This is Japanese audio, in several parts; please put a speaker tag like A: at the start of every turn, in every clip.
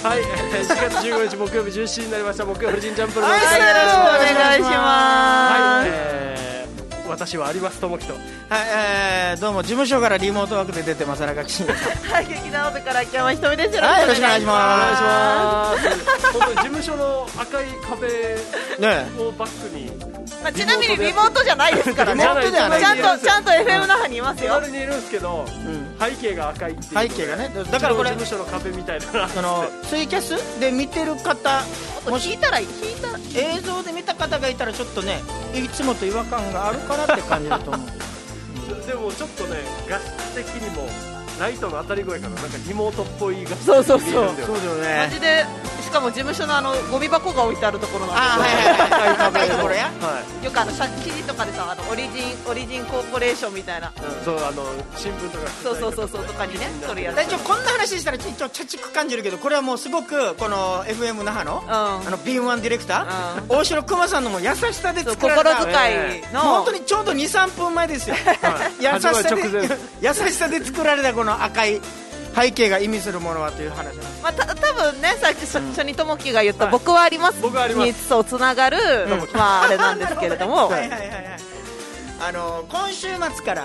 A: はい、4月15日木曜日17時になりました。木曜フルジンジャンプルの
B: はい、よろしくお願いします。
A: はい、私は有松智樹と、
B: はい、どうも事務所からリモートワークで出てます中木真也
C: はい、劇団オペから秋山ひとみです。よ
B: ろしくお願いし
A: ま。
B: ます。
A: 本当に事務所の赤い壁をバックに、
C: まあ、ちなみにリモートじゃないですからね。
B: リモートではない。
C: ちゃんと FM 那覇にいますよ。
A: 隣にいるんですけど、背景が赤いっていう。
B: 背景がね、だからこれ
A: 事務所の壁みたいな。
B: ツイキャスで見てる方、
C: もし映
B: 像で見た方がいたらちょっとね、いつもと違和感があるかなって感じだと思う。
A: でもちょっとね、画質的にもライトの当たり声からなんかリモートっぽい画質
C: そうそう
A: に見えるんだよ。
B: そうだよね。
C: マジで、しかも事務所のゴミ箱が置いてあるところなんですよ。
B: 赤いところや。
C: よく記事とかでさ、オリジンコーポレーションみたいな、
A: そう新聞とか
C: そうとかにね、それやる。
B: 一応こんな話したら一応チャチく感じるけど、これはもうすごくこの FM 那覇のB1 ディレクター大城熊さんのも優しさで作られた
C: 心遣いの
B: 本当にちょうど 2,3 分前ですよ。優しさで作られたこの赤い背景が意味するものはという話なんです。
C: まあ、多分ね、さっき初にともきが言った僕はありますにそうつながる、まあ、あれなんですけれども、
B: 今週末から、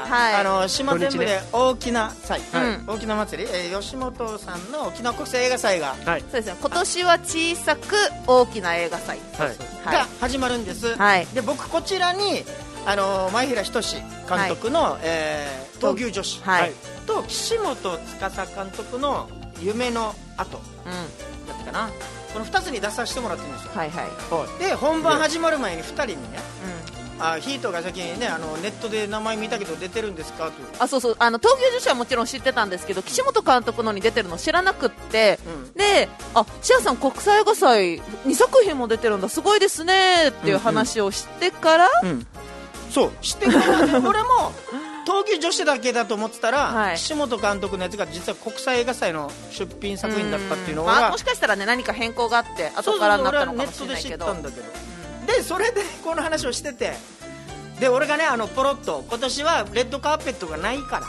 B: 島全部で大きな祭、大きな祭り、吉本さんの沖縄国際映画祭が、
C: そうですね、今年は小さく大きな映画祭
B: が始まるんです。で僕こちらに前平仁監督の、闘牛女子、と岸本司監督の夢の後、だったかな、この2つに出させてもらってるんですよ。で本番始まる前に2人にね、ヒートが先にね、ネットで名前見たけど出てるんですかと。
C: そうそう、闘牛女子はもちろん知ってたんですけど、岸本監督のに出てるの知らなくって、で、シアさん国際映画祭2作品も出てるんだ、すごいですねっていう話をしてから、
B: そうしてからね、俺も闘牛女子だけだと思ってたら、岸本監督のやつが実は国際映画祭の出品作品だったっていうのが、
C: もしかしたらね、何か変更があって後からになったのかもしれないけど、
B: でそれでこの話をしてて、で俺がね、ポロッと今年はレッドカーペットがないから、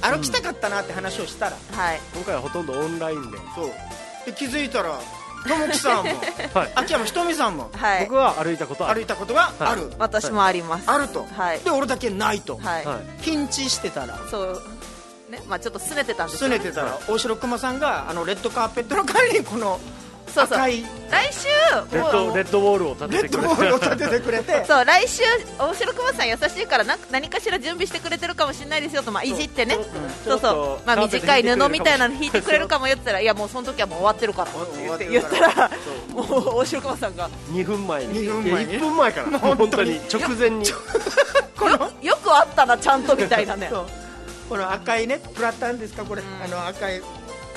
B: 歩きたかったなって話をしたら、
A: 今回はほとんどオンラインで、
B: そうで気づいたら友樹さんも秋山ひとみさんも、
A: 僕は歩いたことが
B: ある、
C: 私もあります、
B: あると、で俺だけないと、ピンチしてたら、
C: そうね、まあちょっと拗ねてたんですよ。
B: 拗ねてたら大城熊さんがレッドカーペットの代わりにこの赤い
C: 来週
A: レッドウォールを立ててくれて
C: そう、来週大城熊さん優しいから何かしら準備してくれてるかもしれないですよと、いじってね、そうそう、まあ短い布みたいなの引いてくれるかもよって言ったら、いやもうその時はもう終わってるからって言ったら、もう大城熊さんが
A: 2分前に1分前から本当に直前に
C: よくあったなちゃんとみたいなね。
B: この赤いねプラタンですか、これ赤い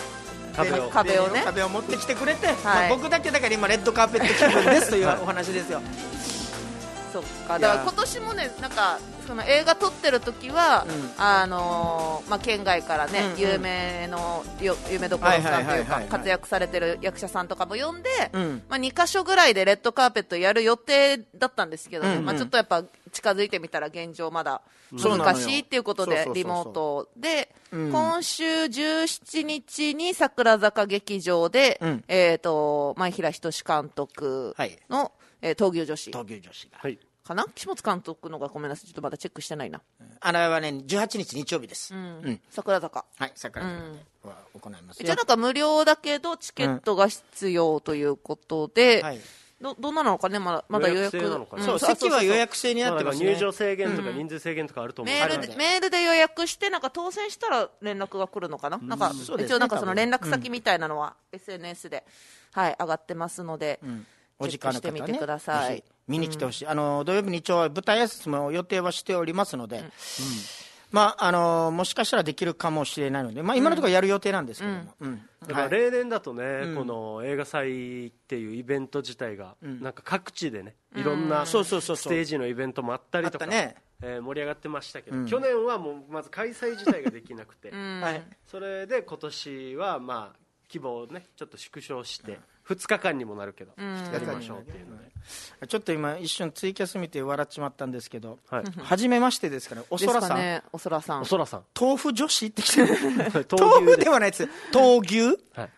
B: 壁を持ってきてくれて、僕だけだから今レッドカーペット気分ですというお話ですよ。
C: そうか、だから今年もね、なんかその映画撮ってる時は、まあ、県外からね、有名どころさんというか活躍されてる役者さんとかも呼んで、まあ、2カ所ぐらいでレッドカーペットやる予定だったんですけどね、まあ、ちょっとやっぱ近づいてみたら現状まだ難しいっていうことでリモートで、今週17日に桜坂劇場で、前平仁監督の、闘牛女子が、かな、岸本監督のがごめんなさい、ちょっとまだチェックしてないな。
B: あれはね18日日曜日です。
C: 桜坂、
B: 桜坂は行います。
C: 一応なんか無料だけどチケットが必要ということで、どんなのかね、まだ予約なのかな、
B: そう、席は予約制になってますね。
A: 入場制限とか人数制限とかあると思う。
C: メールで予約して、なんか当選したら連絡が来るのかな、なんか一応なんかその連絡先みたいなのは SNS で上がってますので、
B: お時間の方
C: チェックしてみてください。
B: 見に来てほしい。土曜日に一応舞台挨拶も予定はしておりますので、まあもしかしたらできるかもしれないので、まあ、今のところやる予定なんですけども、
A: だから例年だとね、この映画祭っていうイベント自体が、なんか各地でね、いろんなステージのイベントもあったりとか、盛り上がってましたけど、去年はもうまず開催自体ができなくて、それで今年はまあ規模をねちょっと縮小して2日間にもなるけどやりましょうっていうので、
B: ちょっと今一瞬ツイキャス見て笑っちまったんですけど、初めましてですから、おそらさん、
C: おそらさん、
B: 豆腐女子って来てる豆腐ではないです、闘牛、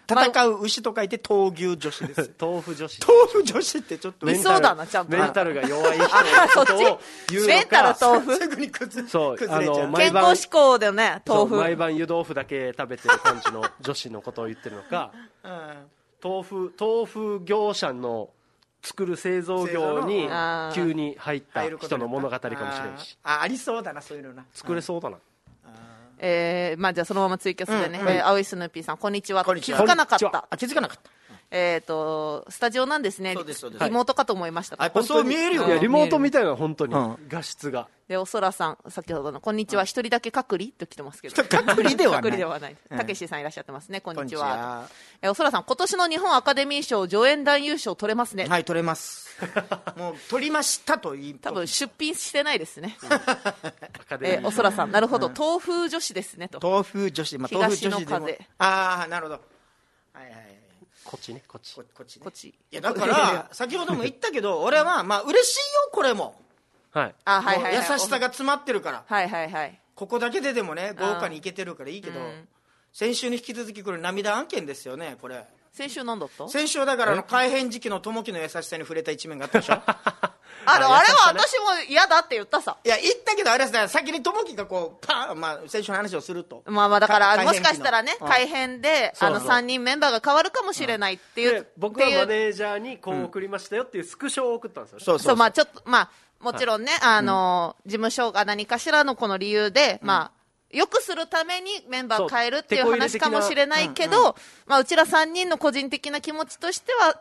B: 戦う牛と書いて闘牛女子です
A: 豆腐女子
B: ってちょっと
C: いそうだな、ちゃんと
A: メンタルが弱い人のことを言うのか
C: メンタル豆腐
B: すぐに崩れち
A: そう
B: ゃう
C: 健康志向でね、豆腐
A: 毎晩湯豆腐だけ食べてる感じの女子のことを言ってるのか、豆腐業者の作る製造業に急に入った人の物語かもしれんし、
B: ありそうだな、そういうのな、
A: 作れそうだな。
C: まあじゃあそのままツイキャスでね、青いスヌーピーさん、こんにちは。気づかなかった。
B: 気づかなかった。
C: スタジオなんですね。リモートかと思いました。
B: やっぱそう見えるよ。
A: いやリモートみたいな、本当に画質が。
C: で、おそらさん、先ほどのこんにちは、一人だけ隔離と来てますけど。
B: 隔離では
C: ない。たけしさんいらっしゃってますね。こんにちは。おそらさん、今年の日本アカデミー賞助演男優賞取れますね。
B: はい、取れます。もう取りましたと言い。
C: 多分出品してないですね。おそらさん、なるほど、豆腐女子ですねと。
B: 豆腐女子、まあ豆腐女子でも。ああ、なるほど。はいはい。
A: こっちね。
C: い
B: やだから先ほども言ったけど、俺はまあ嬉しいよ、これも。
A: はい。
B: 優しさが詰まってるから。
C: はいはいはい。
B: ここだけでもね、豪華にいけてるからいいけど、先週に引き続きこれ涙案件ですよね、これ。
C: 先週なんだった？
B: 先週だから改変時期の友樹の優しさに触れた一面があったでしょ。
C: あれは私も嫌だって言ったさ。
B: いや言ったけど、あれですね、先に友樹がこうパン、まあ先週の話をすると、
C: まあだからもしかしたらね、改編で3人メンバーが変わるかもしれないっていう、
A: 僕はマネージャーにこう送りましたよっていうスクショを送ったんですよ。
C: そう、まあちょっとまあもちろんね、事務所が何かしらのこの理由で、まあよくするためにメンバーを変えるっていう話かもしれないけど、まあうちら3人の個人的な気持ちとしては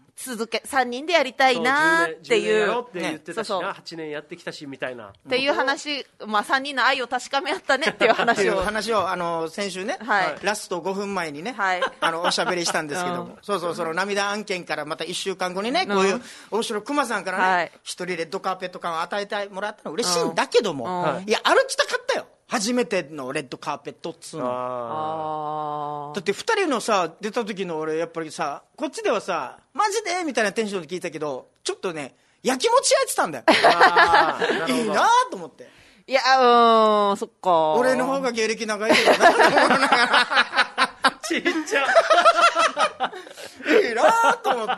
C: 3人でやりたいなっていう、
A: って言ってたしな、8年やってきたしみたいな
C: っていう話、まあ3人の愛を確かめ合ったねっていう話
B: を先週ね、ラスト5分前にね、おしゃべりしたんですけども、その涙案件からまた1週間後にね、こういう大城熊さんからね、一人レッドカーペット感を与えてもらったの嬉しいんだけども、いや歩きたかったよ、初めてのレッドカーペットっつうの。だって2人のさ出た時の俺やっぱりさ、こっちではさマジでみたいなテンションで聞いたけど、ちょっとねやきもち焼いてたんだよ。いいなと思って。
C: いやそっか、
B: 俺の方が芸歴長いけどな
A: ちっちゃ
B: いいなと思って。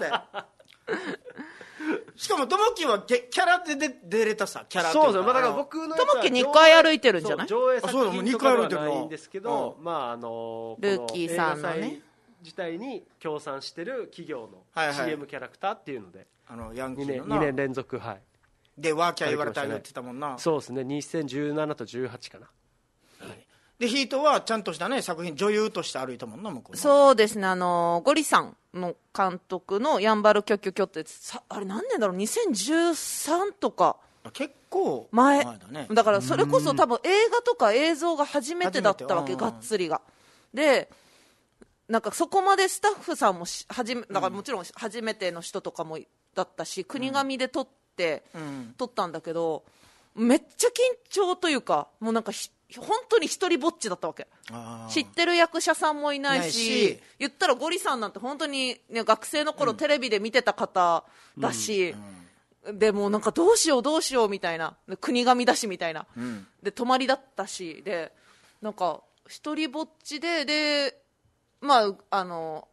B: しかもともきはキャラで出れたさ、キャラっていうか。
A: そうです、だから僕の
C: ともき2回歩いてるんじゃない？
A: 上映作品とかではないんですけど、まあ
C: ルーキーさんのね
A: 自体に協賛してる企業の CM キャラクターっていうので、
B: ヤンキーのな
A: 2年連続
B: でワーキャー言われた言ってたもんな。
A: そうですね、2017と18かな。
B: でヒートはちゃんとしたね作品、女優として歩いたもんな、向こう。
C: そうですね、ゴリさんの監督のやんばるキョキョキョってあれ何年だろう、2013とか
B: 結構
C: 前だね。だからそれこそ多分映画とか映像が初めてだったわけ、がっつりが。でなんかそこまでスタッフさんもだからもちろん初めての人とかもだったし、国神で撮ったんだけど、めっちゃ緊張というか、もうなんか本当に一人ぼっちだったわけ。知ってる役者さんもいないし、言ったらゴリさんなんて本当に、ね、学生の頃テレビで見てた方だし、でもうなんかどうしようみたいな、国神だしみたいな、で泊まりだったし、でなんか一人ぼっちでまあ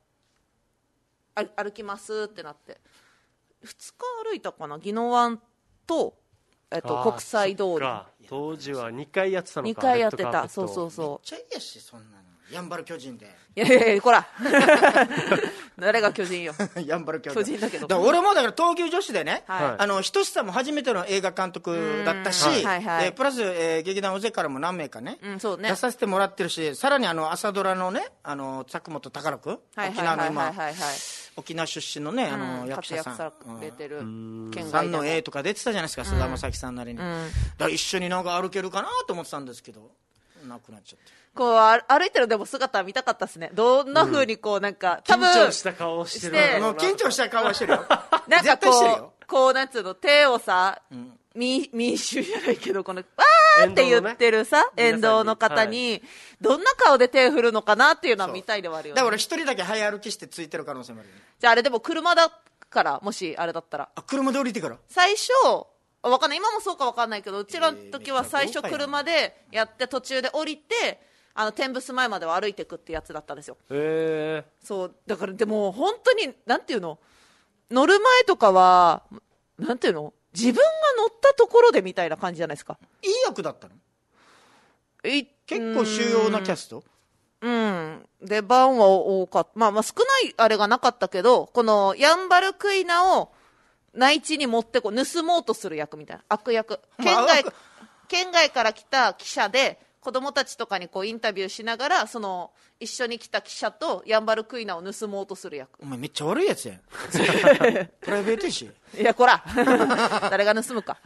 C: 歩きますってなって2日歩いたかな、宜野湾と国際通り。
A: 当時は2回やってたのか。
C: 2回やってた。そう
B: めっちゃいいやし、そんなのやんばる巨人で。
C: いやこら誰が巨人よ
B: やんばる巨
C: 人だけど。
B: 俺もだから闘牛女子でね、ひとしさんも初めての映画監督だったし、プラス劇団尾瀬からも何名かね出させてもらってるし、さらに朝ドラのね佐久本宝君、沖縄の今沖縄出身のね役者さん、3の A とか出てたじゃないですか、菅田将暉さんなりに。だから一緒になんか歩けるかなと思ってたんですけど、なくなっちゃって。
C: こう歩いてるでも姿見たかったですね。どんな風にこうなんか、多分
A: 緊張した顔してる。
B: もう緊張した顔してるよ。
C: なんかこうなんつうの、手をさ、民衆じゃないけど、このわーって言ってるさ、沿道の方にどんな顔で手振るのかなっていうのは見たいではあるよね。
B: だから一人だけ早歩きしてついてる可能性もあるよね。
C: じゃああれでも車だから、もしあれだったら。
B: 車で降りてから。
C: 最初わかんない、今もそうかわかんないけど、うちらの時は最初車でやって途中で降りて、 天仏前までは歩いていくってやつだったんですよ。そうだからでも本当になんていうの、乗る前とかはなんていうの、自分が乗ったところでみたいな感じじゃないですか。
B: いい役だったの？結構主要なキャスト？
C: 出番は多かった。まあ少ないあれがなかったけど、このヤンバルクイナを内地に持って盗もうとする役みたいな悪役、県外から来た記者で子供たちとかにインタビューしながら、その一緒に来た記者とヤンバルクイナを盗もうとする役。
B: お前めっちゃ悪いやつやん。プライベートやし。
C: いやこら誰が盗むか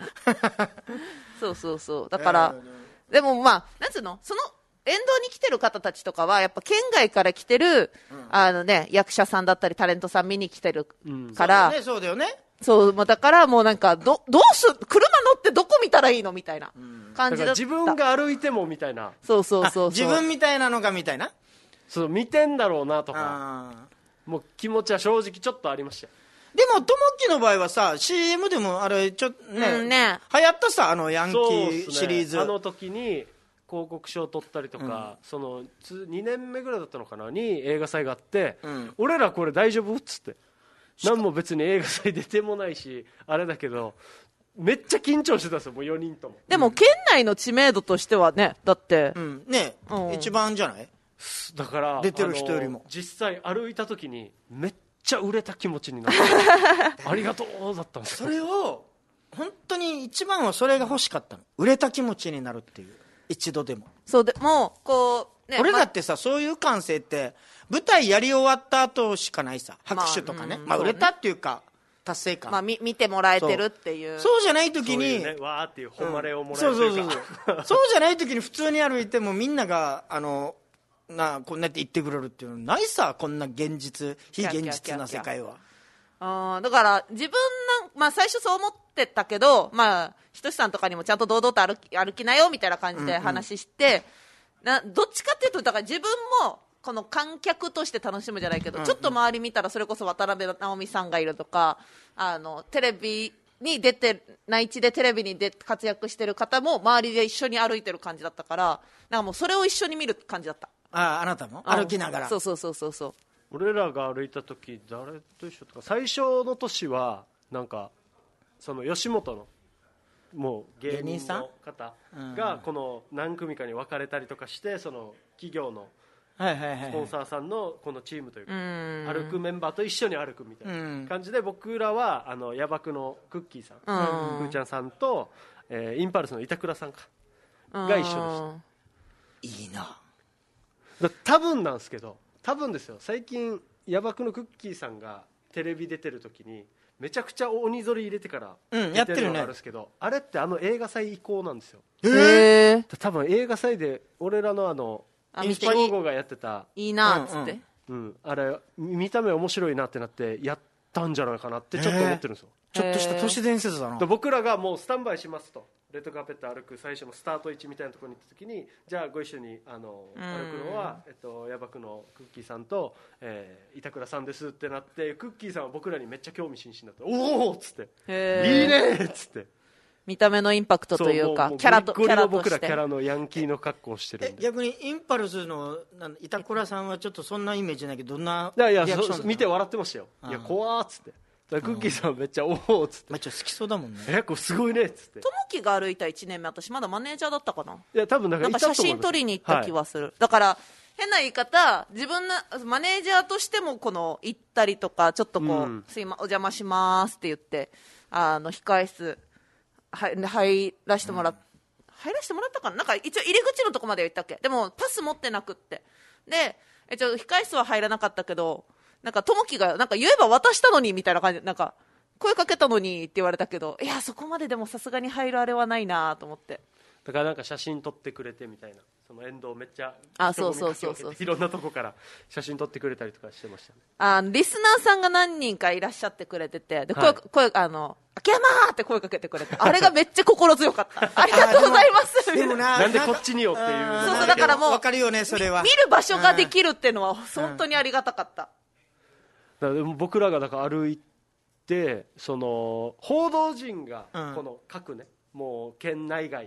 C: そうだから、でもまあなんつうの、その沿道に来てる方たちとかはやっぱ県外から来てる、役者さんだったりタレントさん見に来てるから、
B: そうだよね。
C: そうだからもうなんかどう車乗ってどこ見たらいいのみたいな感じだった。
A: 自分が歩いてもみたいな。
C: そう
B: 自分みたいなのがみたいな。
A: そう見てんだろうなとか、もう気持ちは正直ちょっとありました。
B: でもともきの場合はさ、 CM でもあれちょっとね、流行ったさ、ヤンキーシリーズ、
A: あの時に広告賞を取ったりとか、その2年目ぐらいだったのかなに映画祭があって、俺らこれ大丈夫っつって、何も別に映画祭出てもないしあれだけどめっちゃ緊張してたんですよ、もう4人とも。
C: でも県内の知名度としてはね、だって
B: 一番じゃない？
A: だから
B: 出てる人よりも
A: 実際歩いた時にめっちゃ売れた気持ちになってありがとうだったんですよ。
B: それを本当に一番はそれが欲しかったの、売れた気持ちになるっていう、一度でも。
C: そうでも
B: 俺だってさ、そういう感性って舞台やり終わった後しかないさ、拍手とかね、売れたっていうか達成感、
C: 見てもらえてるっていう。
B: そうじゃない時に
A: わーっていう誉れをもらえるというか、
B: そうじゃない時に普通に歩いてもみんながこんなやって言ってくれるっていうのないさ、こんな非現実な世界は。
C: だから自分最初そう思ってたけど、ひとしさんとかにもちゃんと堂々と歩きなよみたいな感じで話して、どっちかっていうとだから自分もこの観客として楽しむじゃないけど、ちょっと周り見たらそれこそ渡辺直美さんがいるとか、テレビに出て内地でテレビに活躍してる方も周りで一緒に歩いてる感じだったから、なんかもうそれを一緒に見る感じだった。
B: あなたも歩きながら。
C: そう
A: 俺らが歩いた時誰と一緒とか、最初の年はなんかその吉本のもう芸人の方がこの何組かに分かれたりとかして、その企業のスポンサーさんのこのチームというか歩くメンバーと一緒に歩くみたいな感じで、僕らはヤバクのクッキーさん、ふーちゃんさんとインパルスの板倉さんが一緒でした。
B: いいな。
A: 多分なんですけど、多分ですよ、最近ヤバクのクッキーさんがテレビ出てる時にめちゃくちゃ鬼ぞり入れてから
B: やってるのがあ
A: るんですけど、あれって映画祭移行なんですよ。多分映画祭で俺らのインスパロゴがやってた
C: いいなっつって、
A: あれ見た目面白いなってなってやったんじゃないかなってちょっと思ってるんですよ。
B: ちょっとした都市伝説だな。
A: 僕らがもうスタンバイしますと、レッドカーペット歩く最初のスタート位置みたいなところに行った時に、じゃあご一緒に歩くのはヤバクのクッキーさんと、板倉さんですってなって、クッキーさんは僕らにめっちゃ興味津々になって、おおっつっていいねっつって、
C: 見た目のインパクトというかキャラと
A: 僕らキャラのヤンキーの格好をしてるんで。
B: 逆にインパルスの板倉さんはちょっとそんなイメージないけど、どんな
A: リアクション見て笑ってましたよ。いや怖っつって、クッキーさんめっちゃおおっつって、
B: ちょっと好きそうだもんね。
A: これすごいねっつって。
C: ともきが歩いた1年目、私まだマネージャーだったかな。い
A: や多分なんか
C: 写真撮りに行った気はする、だから変な言い方、自分のマネージャーとしても行ったりとか、ちょっとお邪魔しますって言って控室入らせてもらったかな。なんか一応入り口のとこまでは行ったっけ。でもパス持ってなくって、で控室は入らなかったけど、なんかともきがなんか言えば渡したのにみたいな感じで、なんか声かけたのにって言われたけど、いやそこまででもさすがに入るあれはないなと思って。
A: だからなんか写真撮ってくれてみたいな、その沿道めっちゃ
C: そう
A: いろんなとこから写真撮ってくれたりとかしてましたね。
C: リスナーさんが何人かいらっしゃってくれてて、で秋山って声かけてくれて、あれがめっちゃ心強かったありがとうございます
B: でも
A: なんでこっちによっていう
C: そうだからもう
B: 分かるよね、それは
C: 見る場所ができるっていうのは本当にありがたかった。
A: だから僕らがだから歩いて、その報道陣がこの各ね、もう県内外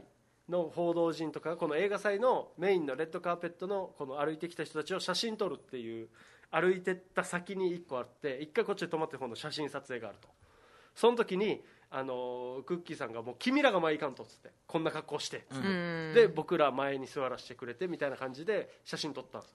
A: の報道陣とかこの映画祭のメインのレッドカーペットのこの歩いてきた人たちを写真撮るっていう歩いてった先に1個あって1回こっちで止まって今度写真撮影があると。その時にクッキーさんがもう君らが前行かんとっつってこんな格好してっつって、で僕ら前に座らせてくれてみたいな感じで写真撮ったんです。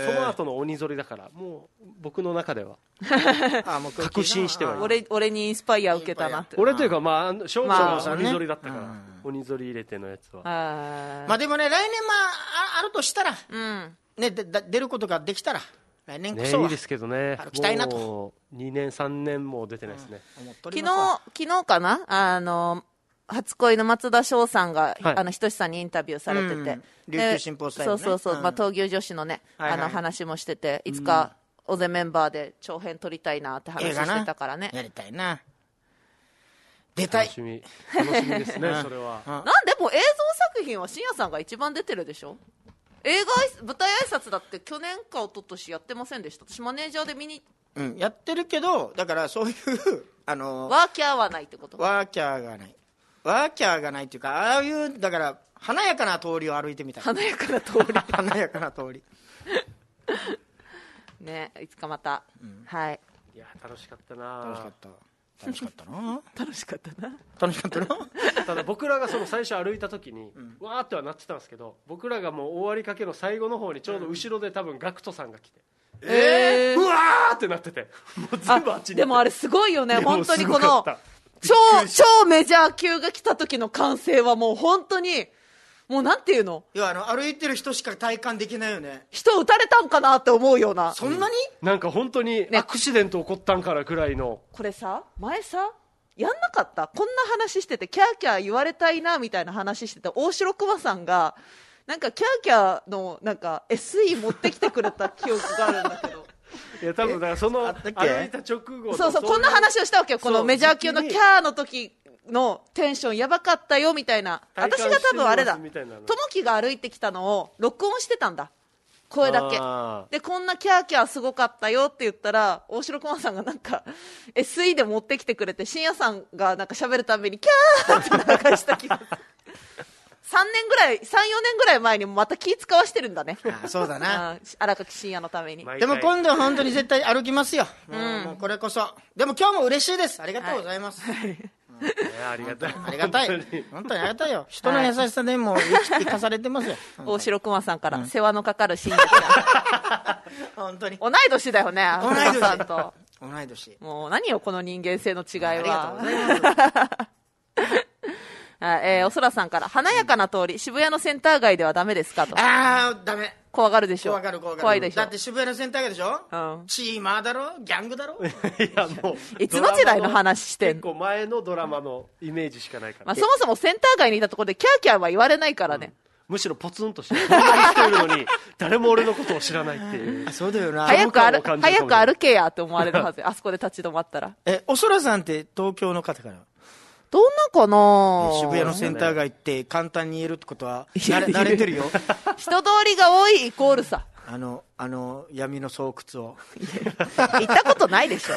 A: その後の鬼ぞりだからもう僕の中では確信してはいる。
C: 俺にインスパイア受けたなって。
A: 俺というかまあ勝負が鬼ぞりだったから、鬼ぞり入れてのやつは
B: まあでもね来年あるとしたら、ね、出ることができたら来年こそはい
A: いですけどね。
B: 歩きたいなと。
A: もう2年3年も出てないですね。
C: 昨日かな初恋の松田翔さんが、ひとしさんにインタビューされてて、
B: 琉球新報スタイルね。
C: そう、闘牛女子のね、話もしてて、いつか尾瀬メンバーで長編撮りたいなって話してたからね。
B: やりたいな。出たい。
A: 楽しみですねそれは。
C: なんでも映像作品は深夜さんが一番出てるでしょ。映画舞台挨拶だって去年か一昨年やってませんでした。私マネージャーで見に、
B: やってるけどだからそういう
C: ワーキャーはないってこと。
B: ワーキャーがないっていうかああいうだから華やかな通りを歩いてみたい。
C: 華やかな通り
B: 華やかな通り
C: ね、いつかまた、はい。
A: いや楽しかったな。
B: 楽しかったな。
A: ただ僕らがその最初歩いた時に、わーってはなってたんですけど、僕らがもう終わりかけの最後の方にちょうど後ろで多分ガクトさんが来て、うわーってなってて、もう全部あっちに。
C: でもあれすごいよね。本当にこの超メジャー級が来た時の歓声はもう本当にもうなんていうの、
B: いや歩いてる人しか体感できないよね。
C: 人撃たれたんかなって思うような。
B: そんなに、
A: なんか本当にアクシデント起こったんからくらいの。
C: これさ前さやんなかった？こんな話しててキャーキャー言われたいなみたいな話してて、大城熊さんがなんかキャーキャーのなんか SE 持ってきてくれた記憶があるんだけど
A: いや多分だからその歩いた直後
C: そうこんな話をしたわけよ。このメジャー級のキャーの時のテンションやばかったよみたいな。私が多分あれだ、友樹が歩いてきたのを録音してたんだ、声だけで。こんなキャーキャーすごかったよって言ったら、大城駒さんがなんか SE で持ってきてくれて、深夜さんがなんか喋るたびにキャーって流した気がする3、4年ぐらい前にもまた気使わしてるんだね。
B: そうだな
C: 荒垣深夜のために。
B: でも今度は本当に絶対歩きますよ、もうこれこそ。でも今日も嬉しいです。ありがとうございます、
A: ありがたい
B: 本当にありがたいよ。人の優しさでも生かされてますよ。
C: 大城熊さんから世話のかかる深夜ちゃん
B: 本当に
C: 同い年だよね、熊さんと。
B: 同い年。
C: もう何よこの人間性の違いは。
B: ありがとうございます
C: おそらさんから、華やかな通り渋谷のセンター街ではダメですかと。
B: ダメ。
C: 怖がるでしょ。
B: 怖いでしょ。だって渋谷のセンター街でしょ、チーマーだろ、ギャングだろ
A: いやもう
C: いつの時代の話してんの。
A: 結構前のドラマのイメージしかないから、
C: そもそもセンター街にいたところでキャーキャーは言われないからね、
A: むしろポツンとしてこんなに人いるのに誰も俺のことを知らないっていう。
B: そうだよな。
C: 早く歩けやって思われるはずあそこで立ち止まったら。
B: おそらさんって東京の方から
C: どんなかな。
B: 渋谷のセンター街って簡単に言えるってことは慣れてるよ
C: 人通りが多いイコールさ、
B: 闇の巣窟を
C: 行ったことないでしょ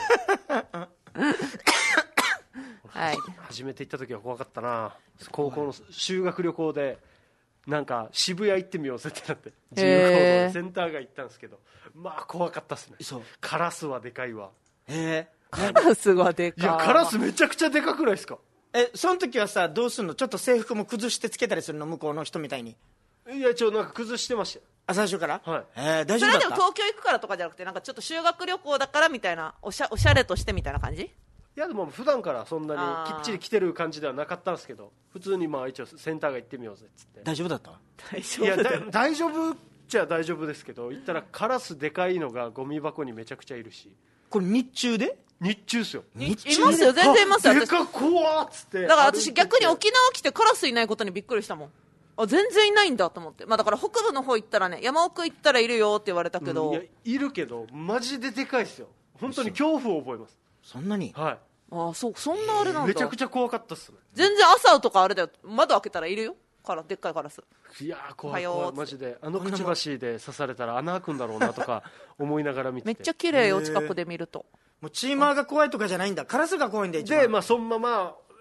C: はい、
A: 初めて行った時は怖かったな。高校の修学旅行でなんか渋谷行ってみようぜってなって自由行動でセンター街行ったんですけど、まあ怖かったっすね。カラスはでかいわ。
C: カラスはでかい。
A: いやカラスめちゃくちゃでかくないですか。
B: その時はさどうすんの。ちょっと制服も崩してつけたりするの、向こうの人みたいに。
A: いやなんか崩してましたよ。
B: 最初から。
A: はい。
B: 大丈夫だった。
C: それでも東京行くからとかじゃなくて、なんかちょっと修学旅行だからみたいな、おしゃれとしてみたいな感じ。
A: いやでも普段からそんなにきっちり来てる感じではなかったんですけど、普通にまあ一応センター街行ってみようぜっつって。
B: 大丈夫だった。
A: いや大丈夫っちゃ大丈夫ですけど、行ったらカラスでかいのがゴミ箱にめちゃくちゃいるし。
B: これ日中で。
A: 日中っすよ。
C: いますよ、全然いますよ。
A: でか怖っつって。
C: だから私逆に沖縄来てカラスいないことにびっくりしたもん。全然いないんだと思って。だから北部の方行ったらね、山奥行ったらいるよって言われたけど、
A: いやいるけどマジででかいっすよ。本当に恐怖を覚えます。
B: そんなに。
A: はい。
C: そんなあれなんだ。
A: めちゃくちゃ怖かったっすね。
C: 全然朝とかあれだよ、窓開けたらいるよ、でっかいカラス。
A: いや怖いマジで。くちばしで刺されたら穴開くんだろうなとか思いながら見てて
C: めっちゃ綺麗よ、近くで見ると。
B: もうチーマーが怖いとかじゃないんだ、カラスが怖いんだ。
A: でそのまま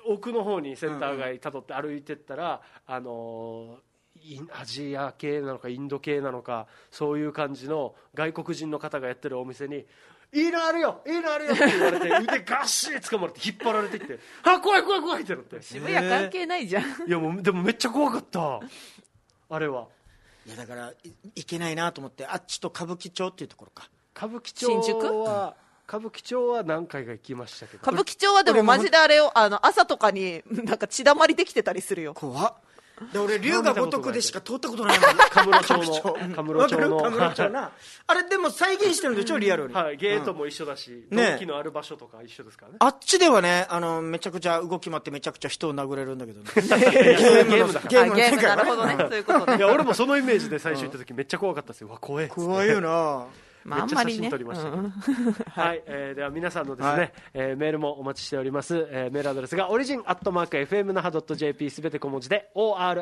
A: 奥の方にセンター街たどって歩いてったら、アジア系なのかインド系なのかそういう感じの外国人の方がやってるお店にいいのあるよって言われて腕ガッシリ掴まれて引っ張られてきてあ怖いってなって。
C: 渋谷関係ないじゃん。
A: いやもうでもめっちゃ怖かったあれは。
B: いやだからいけないなと思って、あっちと歌舞伎町っていうところか。
A: 歌舞伎町は何回か行きましたけど、
C: 歌舞伎町はでもマジであれよ、朝とかになんか血だまりできてたりするよ。
B: 怖っ。で俺龍が如くでしか通ったことないの。
A: カムロ町の
B: なあれでも再現してるんでしょリアルに。
A: はい、ゲートも一緒だし、ドンキのある場所とか一緒ですからね。
B: あっちではねめちゃくちゃ動き回ってめちゃくちゃ人を殴れるんだけどね。ゲ
C: ームなるほどね。そういうことね。
A: いや俺もそのイメージで最初行った時めっちゃ怖かったですよ。わ怖い
B: よな。
C: あんまりね。
A: めっちゃ写真撮りました、はい、では皆さんのですね、メールもお待ちしております。メールアドレスが origin@fmnaha.jp すべて小文字で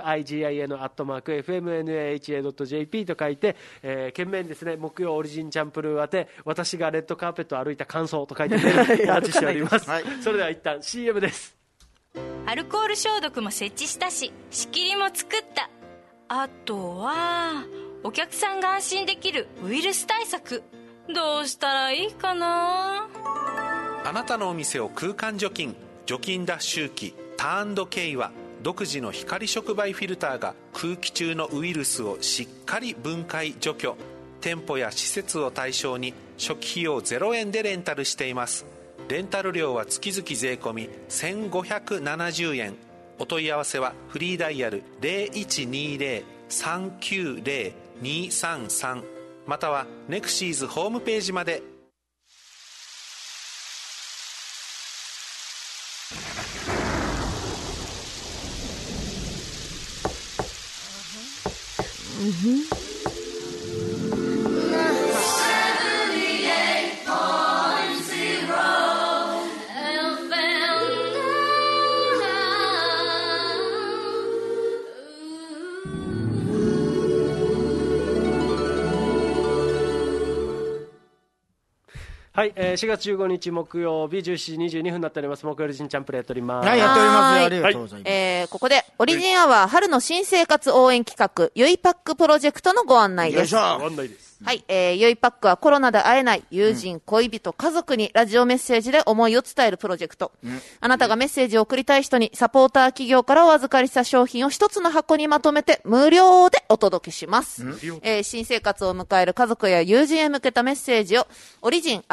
A: origin@fmnaha.jp と書いて、懸命にですね木曜オリジンチャンプルー宛て私がレッドカーペットを歩いた感想と書いてメールお待ちしております、それでは一旦 CM です。
D: アルコール消毒も設置したし仕切りも作った。あとはお客さんが安心できるウイルス対策どうしたらいいかな。
E: あなたのお店を空間除菌脱臭機ターンKは独自の光触媒フィルターが空気中のウイルスをしっかり分解除去。店舗や施設を対象に初期費用0円でレンタルしています。レンタル料は月々税込み1570円。お問い合わせはフリーダイヤル 0120-390-233 またはネクシーズホームページまで。
A: はい、4月15日木曜日17時22分になっております。木曜オリジンチャンプルやっております。
B: はい、やっております。ありがとうございます。
C: ここでオリジンアワー春の新生活応援企画ゆいパックプロジェクトのご案内です。
A: ご案内です。
C: はい、ゆいパックはコロナで会えない友人、恋人、家族にラジオメッセージで思いを伝えるプロジェクト。あなたがメッセージを送りたい人にサポーター企業からお預かりした商品を一つの箱にまとめて無料でお届けします。新生活を迎える家族や友人へ向けたメッセージをオリジン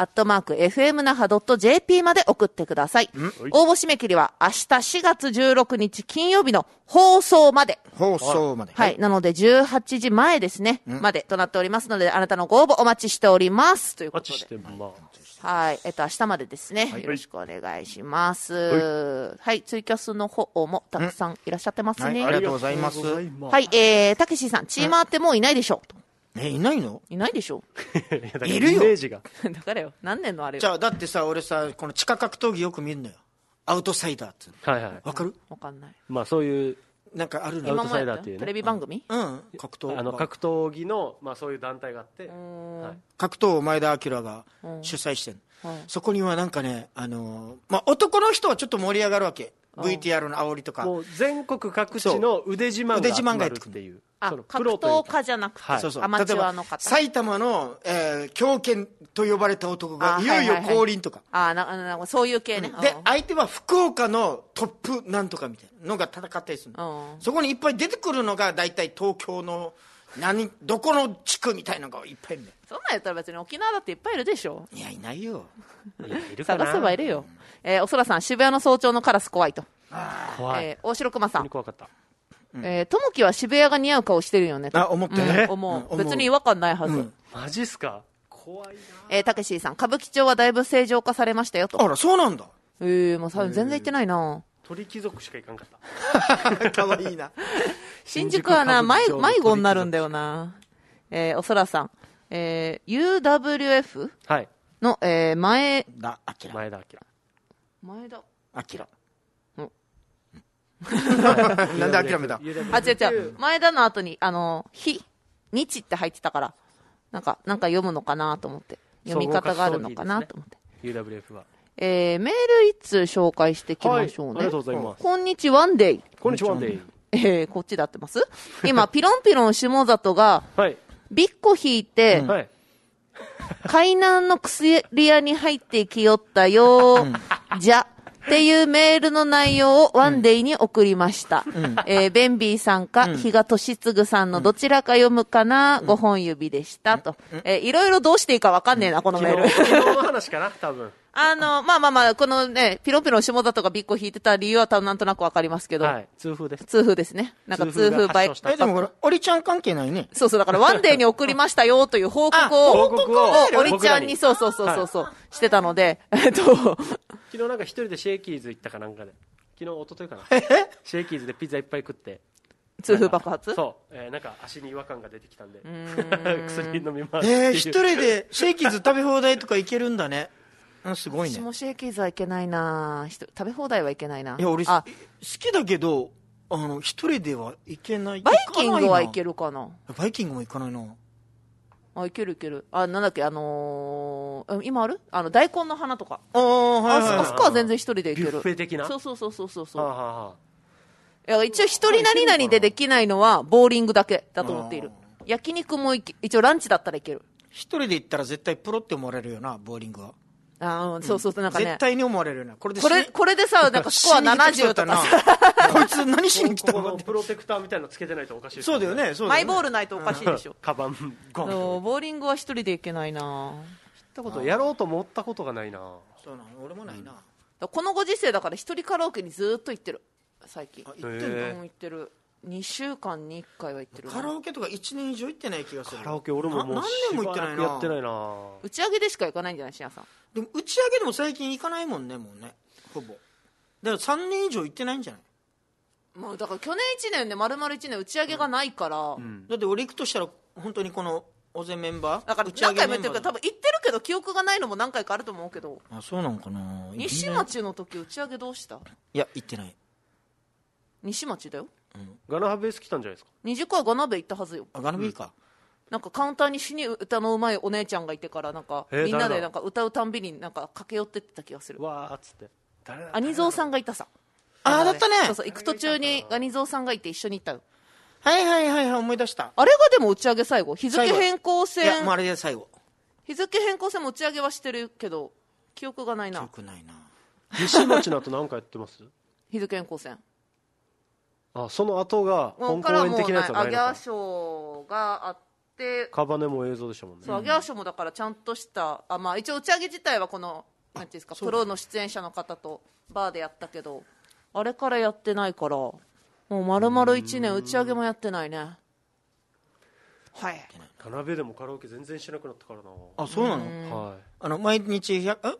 C: @fmnaha.jp まで送ってください。応募締め切りは明日4月16日金曜日の放送まで。はい。なので18時前ですね。までとなっておりますので、あなたのご応募お待ちしております。ということで。はい。明日までですね。よろしくお願いします。はい。ツイキャスの方もたくさんいらっしゃってますね。
B: ありがとうございます。
C: はい。たけしさん、チーマーってもういないでしょう。
B: いないの？
C: いないでしょ
B: いるよ。
A: イメージが。
C: だからよ。何年のあれよ。
B: じゃあ、だってさ、俺さ、この地下格闘技よく見るのよ。アウトサイダーって。
A: はいはい。
B: わかる？
C: わかんない。
A: まあそういう。
B: なんかあるの
A: アウトサイダーっていうね。
C: テレビ番組？
B: 格闘
A: 技の、まあそういう団体があって。
B: 格闘前田明が主催してる。そこにはなんかね、まあ男の人はちょっと盛り上がるわけ。VTR の煽りとか。
A: もう全国各地の腕自慢が集まるっていう。
C: 格闘家じゃなくて、アマチュアの方。
B: 埼玉の狂犬と呼ばれた男がいよいよ降臨とか。
C: そういう系ね。
B: で、相手は福岡のトップなんとかみたいなのが戦ったりするの。そこにいっぱい出てくるのが大体東京のどこの地区みたいなのがいっぱいいるんだよ。
C: そんなんやったら別に沖縄だっていっぱいいるでしょ。
B: いや、いないよ。
C: 探せばいるよ。おそらさん、渋谷の早朝のカラス怖いと。
A: 怖い。
C: 大城熊さん。
A: 怖かった。
C: ともきは渋谷が似合う顔してるよね。
B: 思ってね。
C: 別に違和感ないはず。
A: マジっすか？怖い
C: な。たけしさん、歌舞伎町はだいぶ正常化されましたよと。
B: あら、そうなんだ。
C: もう全然行ってないな。
A: 鳥貴族しか行かんか
B: った。かわいいな。
C: 新宿はな、迷子になるんだよな。おそらさん、UWF の、前
B: 田明。なんで諦めた？
C: 違う。前田の後に、日って入ってたから、なんか読むのかなと思って。読み方があるのかなと思って。
A: UWF は。
C: メール一通紹介していきましょうね。
A: ありがとうございます。
C: こんにちはワンデイ。
A: こんにちはワンデイ。
C: こっちで合ってます？今、ピロンピロン下里が、ビッコ引いて、海南の薬屋に入っていきよったよ、じゃ。っていうメールの内容をワンデイに送りました。ベンビーさんか、比嘉俊次さんのどちらか読むかな、5本指でしたと。いろいろどうしていいかわかんねえな、このメール。
A: 昨日の話かな、多分。
C: まあ、このね、ピロピロ下里がビッコ引いてた理由は多分なんとなくわかりますけど。
A: 痛風です。
C: 痛風ですね。なんか痛風バイク。
B: でもこれ、オリちゃん関係ないね。
C: そう、だからワンデーに送りましたよという報告を、オリちゃんにそう、してたので、
A: 昨日なんか一人でシェイキーズ行ったかなんかで、昨日一昨日かな、シェイキーズでピザいっぱい食って、
C: 痛風爆発？
A: そう、なんか足に違和感が出てきたんで、薬飲みます
B: 一人でシェイキーズ食べ放題とか行けるんだね。すごいね。
C: 私もシェイキーズはいけないな、食べ放題はいけないな。
B: いや、俺好きだけど、一人ではいけない。
C: バイキングはいけるかな。
B: バイキングも行かないな。
C: いけるいける。なんだっけ、今ある大根の花とか。あそこは全然一人で行ける。
A: ビュッフェ的な。
C: そう。いや、一応一人何々でできないのは、ボーリングだけだと思っている。焼肉も一応ランチだったらいける。
B: 一人で行ったら絶対プロって思われるよな、ボーリングは。
C: そう、なんかね。
B: 絶対に思われるよな。これ
C: でさ、なんかスコア70とか
B: さ。こいつ何しに来たの？
A: ここのプロテクターみたいなのつけてないとおかしいです
B: よね。そうだよね。
C: マイボールないとおかしいでしょ。
A: カバン、
C: ボーリングは一人で行けないな。
A: 行ったことやろうと思ったことがないな。
B: そうなの、俺もないな。
C: このご時世だから一人カラオケにずっと行ってる。最近。
B: 行ってる
C: の？行ってる。2週間に1回は行ってる。
B: カラオケとか1年以上行ってない気がする。
A: カラオケ俺ももう
B: 何年も行ってないな。
A: やってないな。
C: 打ち上げでしか行かないんじゃない、しやさん。
B: でも打ち上げでも最近行かないもんね、もうね、ほぼ。だから3年以上行ってないんじゃない？
C: もうだから去年1年で丸々1年打ち上げがないから、
B: だって俺行くとしたら本当にこの大勢メンバー
C: だから何回も言ってるけど、多分行ってるけど記憶がないのも何回かあると思うけど。
B: そうなんかな。
C: 西町の時打ち上げどうした？
B: いや、行ってない。
C: 西町だよ。
A: ガナハベース来たんじゃないですか。
C: 20回ガナベ行ったはずよ。
B: ガナベか。
C: なんかカウンターに死に歌のうまいお姉ちゃんがいてから、なんかみんなでなんか歌うたんびになんか駆け寄ってってた気がする。
A: わーっつって。
C: アニゾーさんがいたさ。
B: だったね。
C: そう、行く途中にアニゾーさんがいて一緒に行ったよ。
B: はい思い出した。
C: あれがでも打ち上げ最後、日付変更線。
B: いや、もうあれで最後。
C: 日付変更線も打ち上げはしてるけど記憶がないな。
B: 記憶ないな。
A: 西町の後何かやってます？
C: 日付変更線。
A: その後が本公演的なやつはないのか。
C: アギャーショーがあって、
A: カバネも映像でしたもんね。
C: そう、アギャーショーもだからちゃんとした一応打ち上げ自体はこのなんていうんですか、プロの出演者の方とバーでやったけど、あれからやってないからもう丸々1年打ち上げもやってないね。はい。
A: ガナベでもカラオケ全然しなくなったからな。
B: そうなの？はい。毎月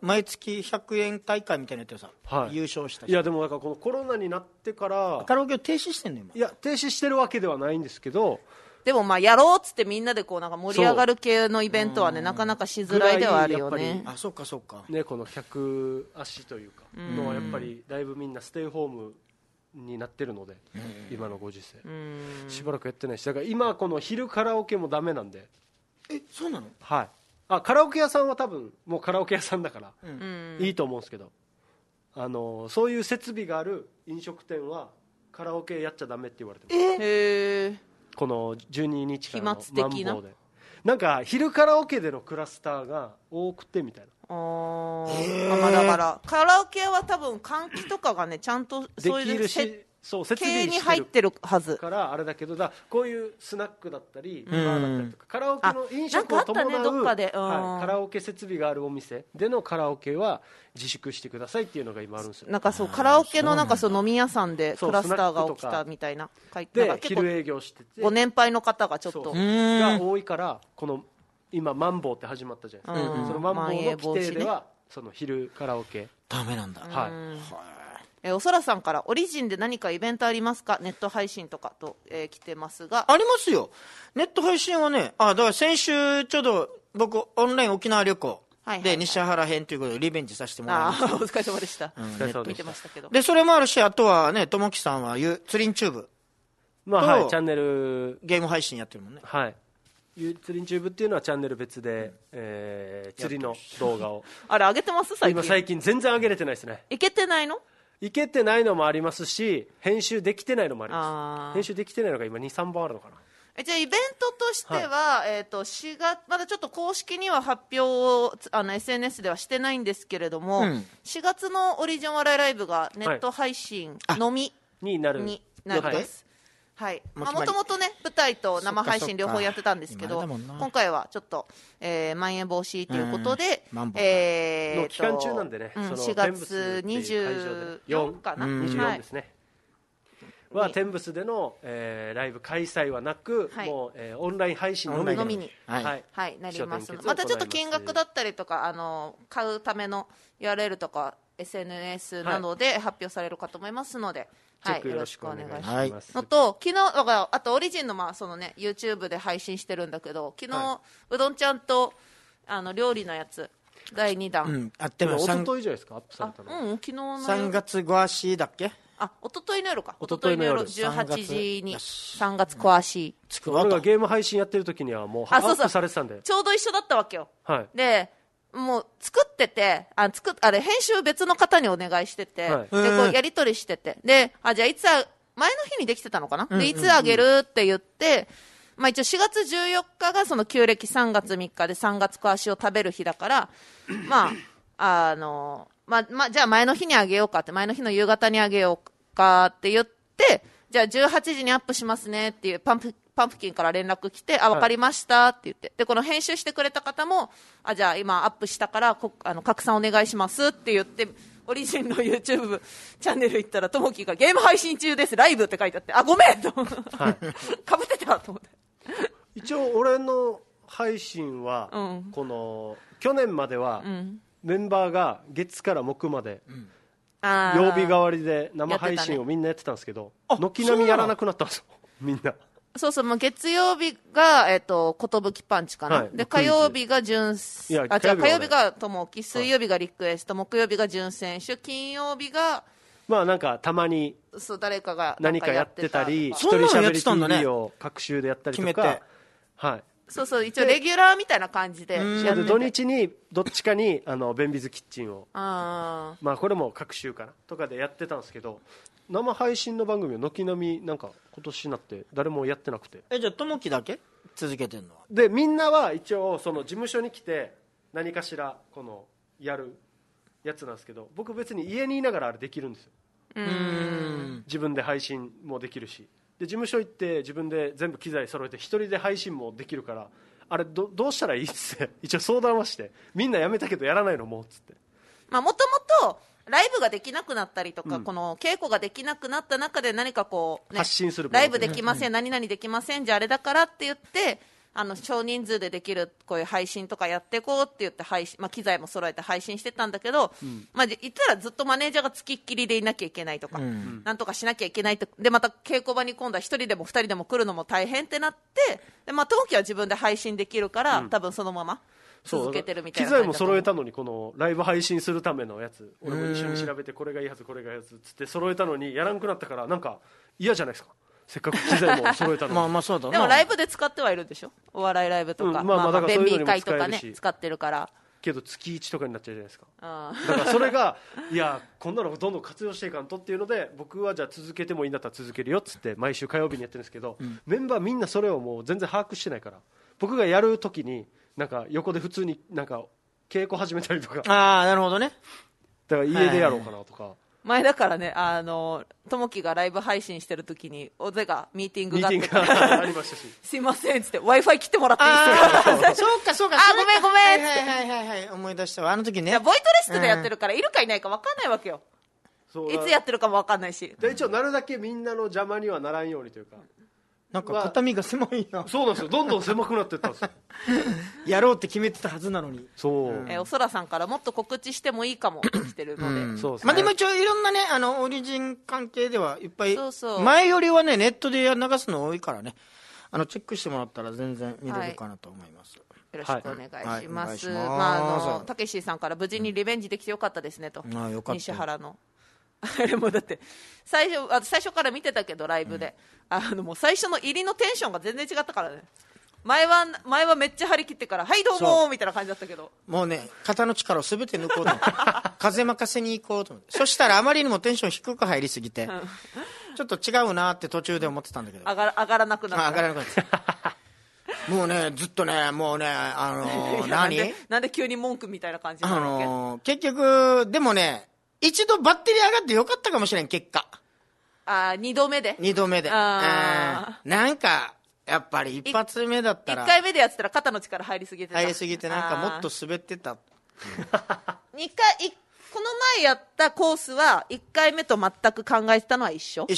B: 100円大会みたいなやつさ、優勝した。
A: いやでもなんかこのコロナになってから
B: カラオケを停止してんの今。
A: いや停止してるわけではないんですけど、
C: でもやろうっつってみんなでこうなんか盛り上がる系のイベントはね、なかなかしづらいではあるよね。
B: そうか
A: ね、この100足というかのはやっぱりだいぶみんなステイホームになってるので、今のご時世しばらくやってないし、だから今この昼カラオケもダメなんで。
B: そうなの？
A: はい。カラオケ屋さんは多分もうカラオケ屋さんだからいいと思うんですけど、そういう設備がある飲食店はカラオケやっちゃダメって言われてます。
C: へー。
A: この12日間の
C: 飛沫的な
A: マンボウでなんか昼カラオケでのクラスターが多くてみたいな。
C: だからカラオケは多分換気とかがねちゃんとそういう
A: できるし、そう設備
C: に入ってるはず
A: からあれだけど、こういうスナックだったりバーだったりとかカラオケの飲食を伴うカラオケ設備があるお店でのカラオケは自粛してくださいっていうのが今あるんですよ。
C: なんかそうカラオケのなんか飲み屋さんでクラスターが起きたみたいな
A: で昼営業してて
C: ご年配の方がちょっと
A: が多いから、この今マンボウって始まったじゃないですか。そのマンボウの規定ではその昼カラオケ
B: ダメなんだ。
A: はい。
C: おそらさんからオリジンで何かイベントありますか、ネット配信とかと、来てますが。
B: ありますよ。ネット配信はね、だから先週ちょうど僕オンライン沖縄旅行で西原編ということでリベンジさせてもらいました。
C: お疲れ様でした。
A: 見
C: てましたけど。
B: でそれもあるし、あとはね、ともきさんはツリンチューブ
A: チャンネル
B: ゲーム配信やってるもんね。
A: はい。 釣りんチューブっていうのはチャンネル別で、釣りの動画を
C: あれ上げてます
A: 今最近全然上げれてないですね。
C: いけてないの？
A: いけてないのもありますし、編集できてないのもあります。編集できてないのが今 2,3 本あるのかな。
C: じゃあイベントとしては、4月まだちょっと公式には発表をSNS ではしてないんですけれども、4月のオリジンお笑いライブがネット配信のみ
A: になり
C: ます。はい、もともとね舞台と生配信両方やってたんですけど、今回はちょっと、まん延防止ということで、
A: の期間中なんでね、
C: 4月24かな、
A: 24ですね、はテンブスでの、ライブ開催はなく、もう、オンライン配信のみに、なりますので、またちょっと金額だったりとか買うための URL とか SNS などで発表されるかと思いますので、よろしくお願いします。のと昨日あとオリジンのYouTube で配信してるんだけど、昨日、うどんちゃんと料理のやつ第2弾、
B: あっても
A: 一昨日じゃないですか、アップされたの。
C: 昨日の
B: 3月5足だっけ？
C: 一昨日の夜か、一昨日の夜18時に3月5足。
A: 俺がゲーム配信やってる時にはもうアップされてたんで、
C: ちょうど一緒だったわけよ。でもう作ってて編集別の方にお願いしてて、でこうやり取りしてて、でじゃあいつ前の日にできてたのかな、でいつあげるって言って、一応4月14日がその旧暦3月3日で3月小足を食べる日だからじゃあ前の日にあげようかって、前の日の夕方にあげようかって言って、じゃあ18時にアップしますねっていうパンプキンから連絡来て、分かりましたって言って、でこの編集してくれた方もじゃあ今アップしたから拡散お願いしますって言って、オリジンの YouTube チャンネル行ったらともきがゲーム配信中ですライブって書いてあって、ごめんとかぶってたと思って。
A: 一応俺の配信は、この去年までは、メンバーが月から木まで、曜日代わりで生配信をみんなやってたんですけど、軒並みやらなくなったんですよ、みんな。
C: そう月曜日がことぶきパンチかな、で火曜日が火曜日がともき、水曜日がリクエスト、木曜日が準選手、金曜日が
A: なんかたまに
C: 誰かが
A: 何かやってたり、一人しゃべり TV を各週でやったりとか、
C: 一応レギュラーみたいな感じでやってて、
A: 土日にどっちかにベンビズキッチンをこれも各週かなとかでやってたんですけど、生配信の番組を軒並みなんか今年になって誰もやってなくて、
B: じゃあともきだけ続けてんのは？
A: でみんなは一応その事務所に来て何かしらこのやるやつなんですけど、僕別に家にいながらあれできるんですよ。自分で配信もできるし、で事務所行って自分で全部機材揃えて一人で配信もできるから、あれ どうしたらいいっつって一応相談はして、みんなやめたけどやらないのもっつって、
C: もともとライブができなくなったりとか、この稽古ができなくなった中で何か
A: 発信する
C: ライブできません、何々できません、じゃああれだからって言って少人数でできるこういう配信とかやっていこうって言って配信、機材も揃えて配信してたんだけど、言ったらずっとマネージャーがつきっきりでいなきゃいけないとか、なんとかしなきゃいけないと、でまた稽古場に今度は1人でも2人でも来るのも大変ってなって、でトモキは自分で配信できるから、多分そのまま続けてるみたいな。
A: 機材も揃えたのに、このライブ配信するためのやつ俺も一緒に調べて、これがいいはずこれがいいはずつって揃えたのにやらんくなったから、なんか嫌じゃないですか、せっかく機材も揃えたのに
B: そうだな。
C: でもライブで使ってはいるんでしょ、お笑いライブとか、便利会とかね使ってるから。
A: けど月1とかになっちゃうじゃないですか。だからそれがいやこんなのどんどん活用していかんとっていうので、僕はじゃあ続けてもいいんだったら続けるよっつって毎週火曜日にやってるんですけど、メンバーみんなそれをもう全然把握してないから、僕がやるときになんか横で普通になんか稽古始めたりとか。
B: なるほどね。
A: だから家でやろうかなとか、
C: 前だからね、ともきがライブ配信してるときにおぜがミーティングがあって
A: ありましたし
C: すいませんっつって Wi-Fi 切ってもらっていいですか
B: そうか
C: ごめん
B: はい思い出したわ、あの時ね。
C: ボイトレストでやってるから、いるかいないか分かんないわけよ。いつやってるかも分かんないし、
A: で一応なるだけみんなの邪魔にはならんようにというか、
B: なんか肩身が狭いな。
A: そうなんですよ、どんどん狭くなっていったんですよ
B: やろうって決めてたはずなのに。
C: おそらさんからもっと告知してもいいかもしてるので、
B: でも一応いろんなねオリジン関係ではいっぱい、前よりはねネットで流すの多いからね、チェックしてもらったら全然見れるかなと思います、
C: よろしくお願いします。たけしさんから無事にリベンジできてよかったですねと、西原のあれもだって最初から見てたけどライブで、もう最初の入りのテンションが全然違ったからね。 前はめっちゃ張り切ってからはいどうもみたいな感じだったけど、
B: もうね肩の力を全て抜こうと思って風任せに行こうと思ってそしたらあまりにもテンション低く入りすぎて、ちょっと違うなって途中で思ってたんだけど
C: 上がらなくなった。
B: 上がらなくなったもうねずっとねもうね
C: なんで急に文句みたいな感じになるわ
B: け、結局でもね一度バッテリー上がってよかったかもしれん結果。
C: 2度目で
B: なんかやっぱり一発目だったら
C: 1回目でやってたら肩の力入りすぎて
B: なんかもっと滑ってた
C: この前やったコースは1回目と全く考えてたのは一緒。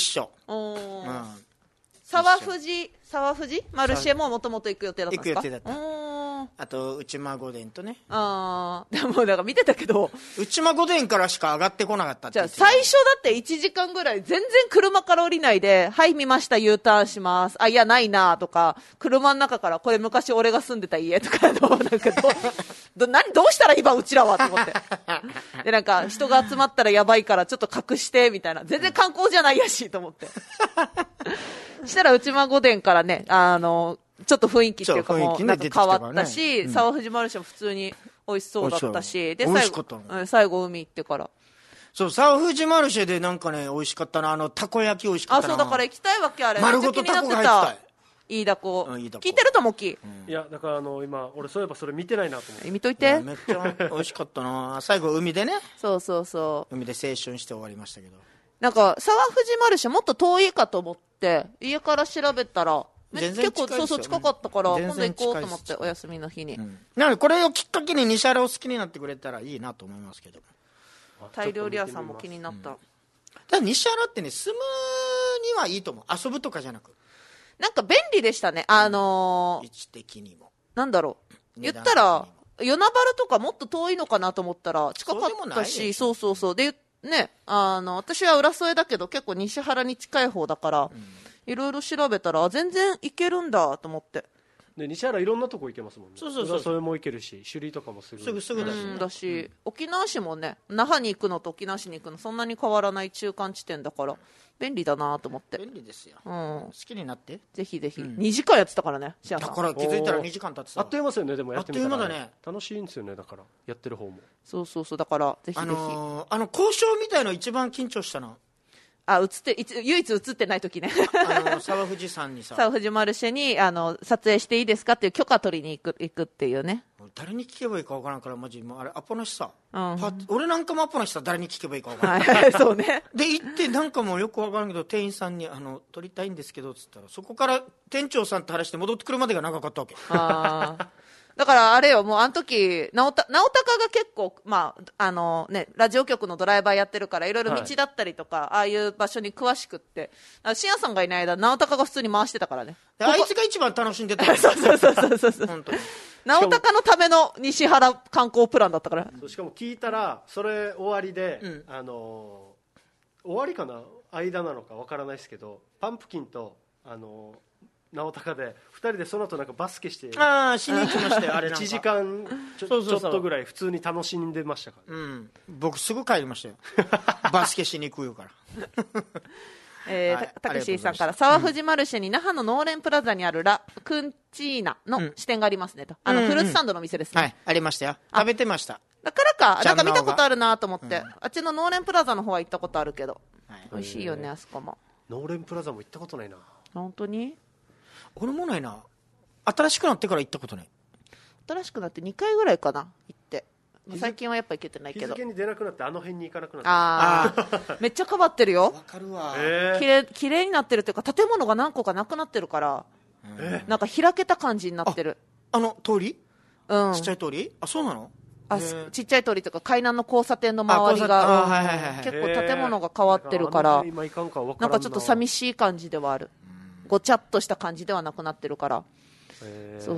C: 沢藤マルシェももともと行く予定だったんですか。
B: 行く予定だった。あと内間御殿とね。
C: でもだから見てたけど
B: 内間御殿からしか上がってこなかったって。
C: じゃあ最初だって1時間ぐらい全然車から降りないではい見ました U ターンしますいやないなとか車の中からこれ昔俺が住んでた家とかどうしたら今うちらはと思ってでなんか人が集まったらやばいからちょっと隠してみたいな全然観光じゃないやしと思ってしたら内間御殿からねちょっと雰囲気っていうかもうなんか変わったし、沢藤マルシェも普通に美味しそうだったし、で最後海行ってから
B: そう沢藤マルシェでなんかね美味しかったなたこ焼き美味しかったな。
C: そうだから行きたいわけあれ
B: 丸ごとタコが入ってた
C: いいだこ聞いてるともき、
A: いやだから今俺そういえばそれ見てないなと思って
C: 見といて。
B: めっちゃ美味しかったな最後海でね
C: そう
B: 海で青春して終わりましたけど、
C: なんか沢藤マルシェもっと遠いかと思って家から調べたら結構近かったから今度行こうと思ってお休みの日に、
B: なのでこれをきっかけに西原を好きになってくれたらいいなと思いますけど。
C: タイ料理屋さんも気になった、
B: ただ西原ってね住むにはいいと思う。遊ぶとかじゃなく
C: なんか便利でしたね。
B: 位置的にも
C: なんだろう言ったら与那原とかもっと遠いのかなと思ったら近かったしそうでね私は浦添だけど結構西原に近い方だから、いろいろ調べたら全然行けるんだと思って。
A: で西原いろんなとこ行けますもんね。
B: そう
A: それも行けるし首里とかもすぐ
B: だし、
C: だし沖縄市もね那覇に行くのと沖縄市に行くのそんなに変わらない中間地点だから便利だなと思って。
B: 便利ですよ、好きになって
C: ぜひぜひ、2時間やってたからねシアさん。
B: だから気づいたら2時間経ってた。
A: あっという間ですよね。でもやってみたら、
B: あっという間だね。
A: 楽しいんですよね。だからやってる方も
C: そうだからぜひぜひ
B: 交渉みたいの一番緊張したな。
C: 唯一映ってない時ね
B: 沢藤さんにさ
C: 沢藤マルシェに撮影していいですかっていう許可取りに行くっていうね。
B: 誰に聞けばいいか分からんからマジあれアポなしさ、俺なんかもアポなしさ誰に聞けばいいか分からん
C: そうね
B: で行ってなんかもうよく分からんけど店員さんに撮りたいんですけどっつったらそこから店長さんと話して戻ってくるまでが長かったわけ。
C: だからあれよもうあの時直高が結構ラジオ局のドライバーやってるからいろいろ道だったりとか、ああいう場所に詳しくってシアさんがいない間直高が普通に回してたからね。
B: あいつが一番楽しんでた
C: そう本当に直高のための西原観光プランだったから。
A: しかも聞いたらそれ終わりで、終わりかな間なのかわからないですけどパンプキンと直高で2人でその後なんかバスケして
B: しに行きましたよあれなんか
A: 1時間ちょっとぐらい普通に楽しんでましたから、
B: 僕すぐ帰りましたよバスケしに行くよから
C: たけしさんから沢藤マルシェに那覇のノーレンプラザにあるラ・クンチーナの支店がありますねと、フルーツサンドの店ですね、
B: はいありましたよ。食べてました。
C: だからなんか見たことあるなと思って、あっちのノーレンプラザの方は行ったことあるけど、美味しいよねあそこも。
A: ノーレンプラザも行ったことないな。
C: 本当に
B: 俺もないな。新しくなってから行ったことない。
C: 新しくなって2回ぐらいかな行って、最近はやっぱ行けてないけど。
A: 日付に出なくなって辺に行かなくなって。
C: めっちゃ変わってるよ。
B: わかるわ。
C: 綺麗になってるっていうか建物が何個かなくなってるから、なんか開けた感じになってる。
B: 通り、ちっちゃい通り、そうなの。
C: ちっちゃい通りとか海南の交差点の周りが結構建物が変わってるから、なんかちょっと寂しい感じではある。ごちゃっとした感じではなくなってるから。そう、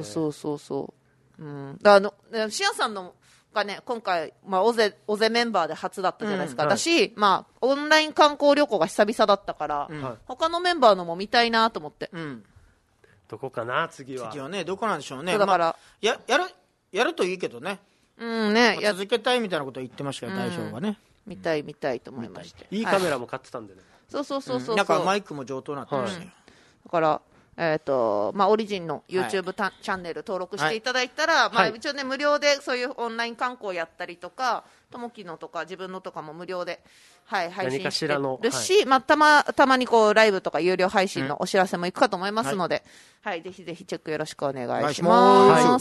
C: だからシアさんのがね今回、尾瀬メンバーで初だったじゃないですか、だし、オンライン観光旅行が久々だったから、他のメンバーのも見たいなと思って、
A: どこかな次は
B: ねどこなんでしょうね。
C: だから
B: やるといいけどね、続けたいみたいなことを言ってましたよ、代表がね。
C: 見たいと思いまして、
A: いいカメラも買ってたんでね。
C: そう
B: なんかマイクも上等になってましたよ。
C: だからオリジンの YouTube、チャンネル登録していただいたら、一応ね、無料でそういうオンライン観光やったりとか、ともきのとか自分のとかも無料で、配信してるし、たまにこうライブとか有料配信のお知らせもいくかと思いますので、ぜひぜひチェックよろしくお願いします。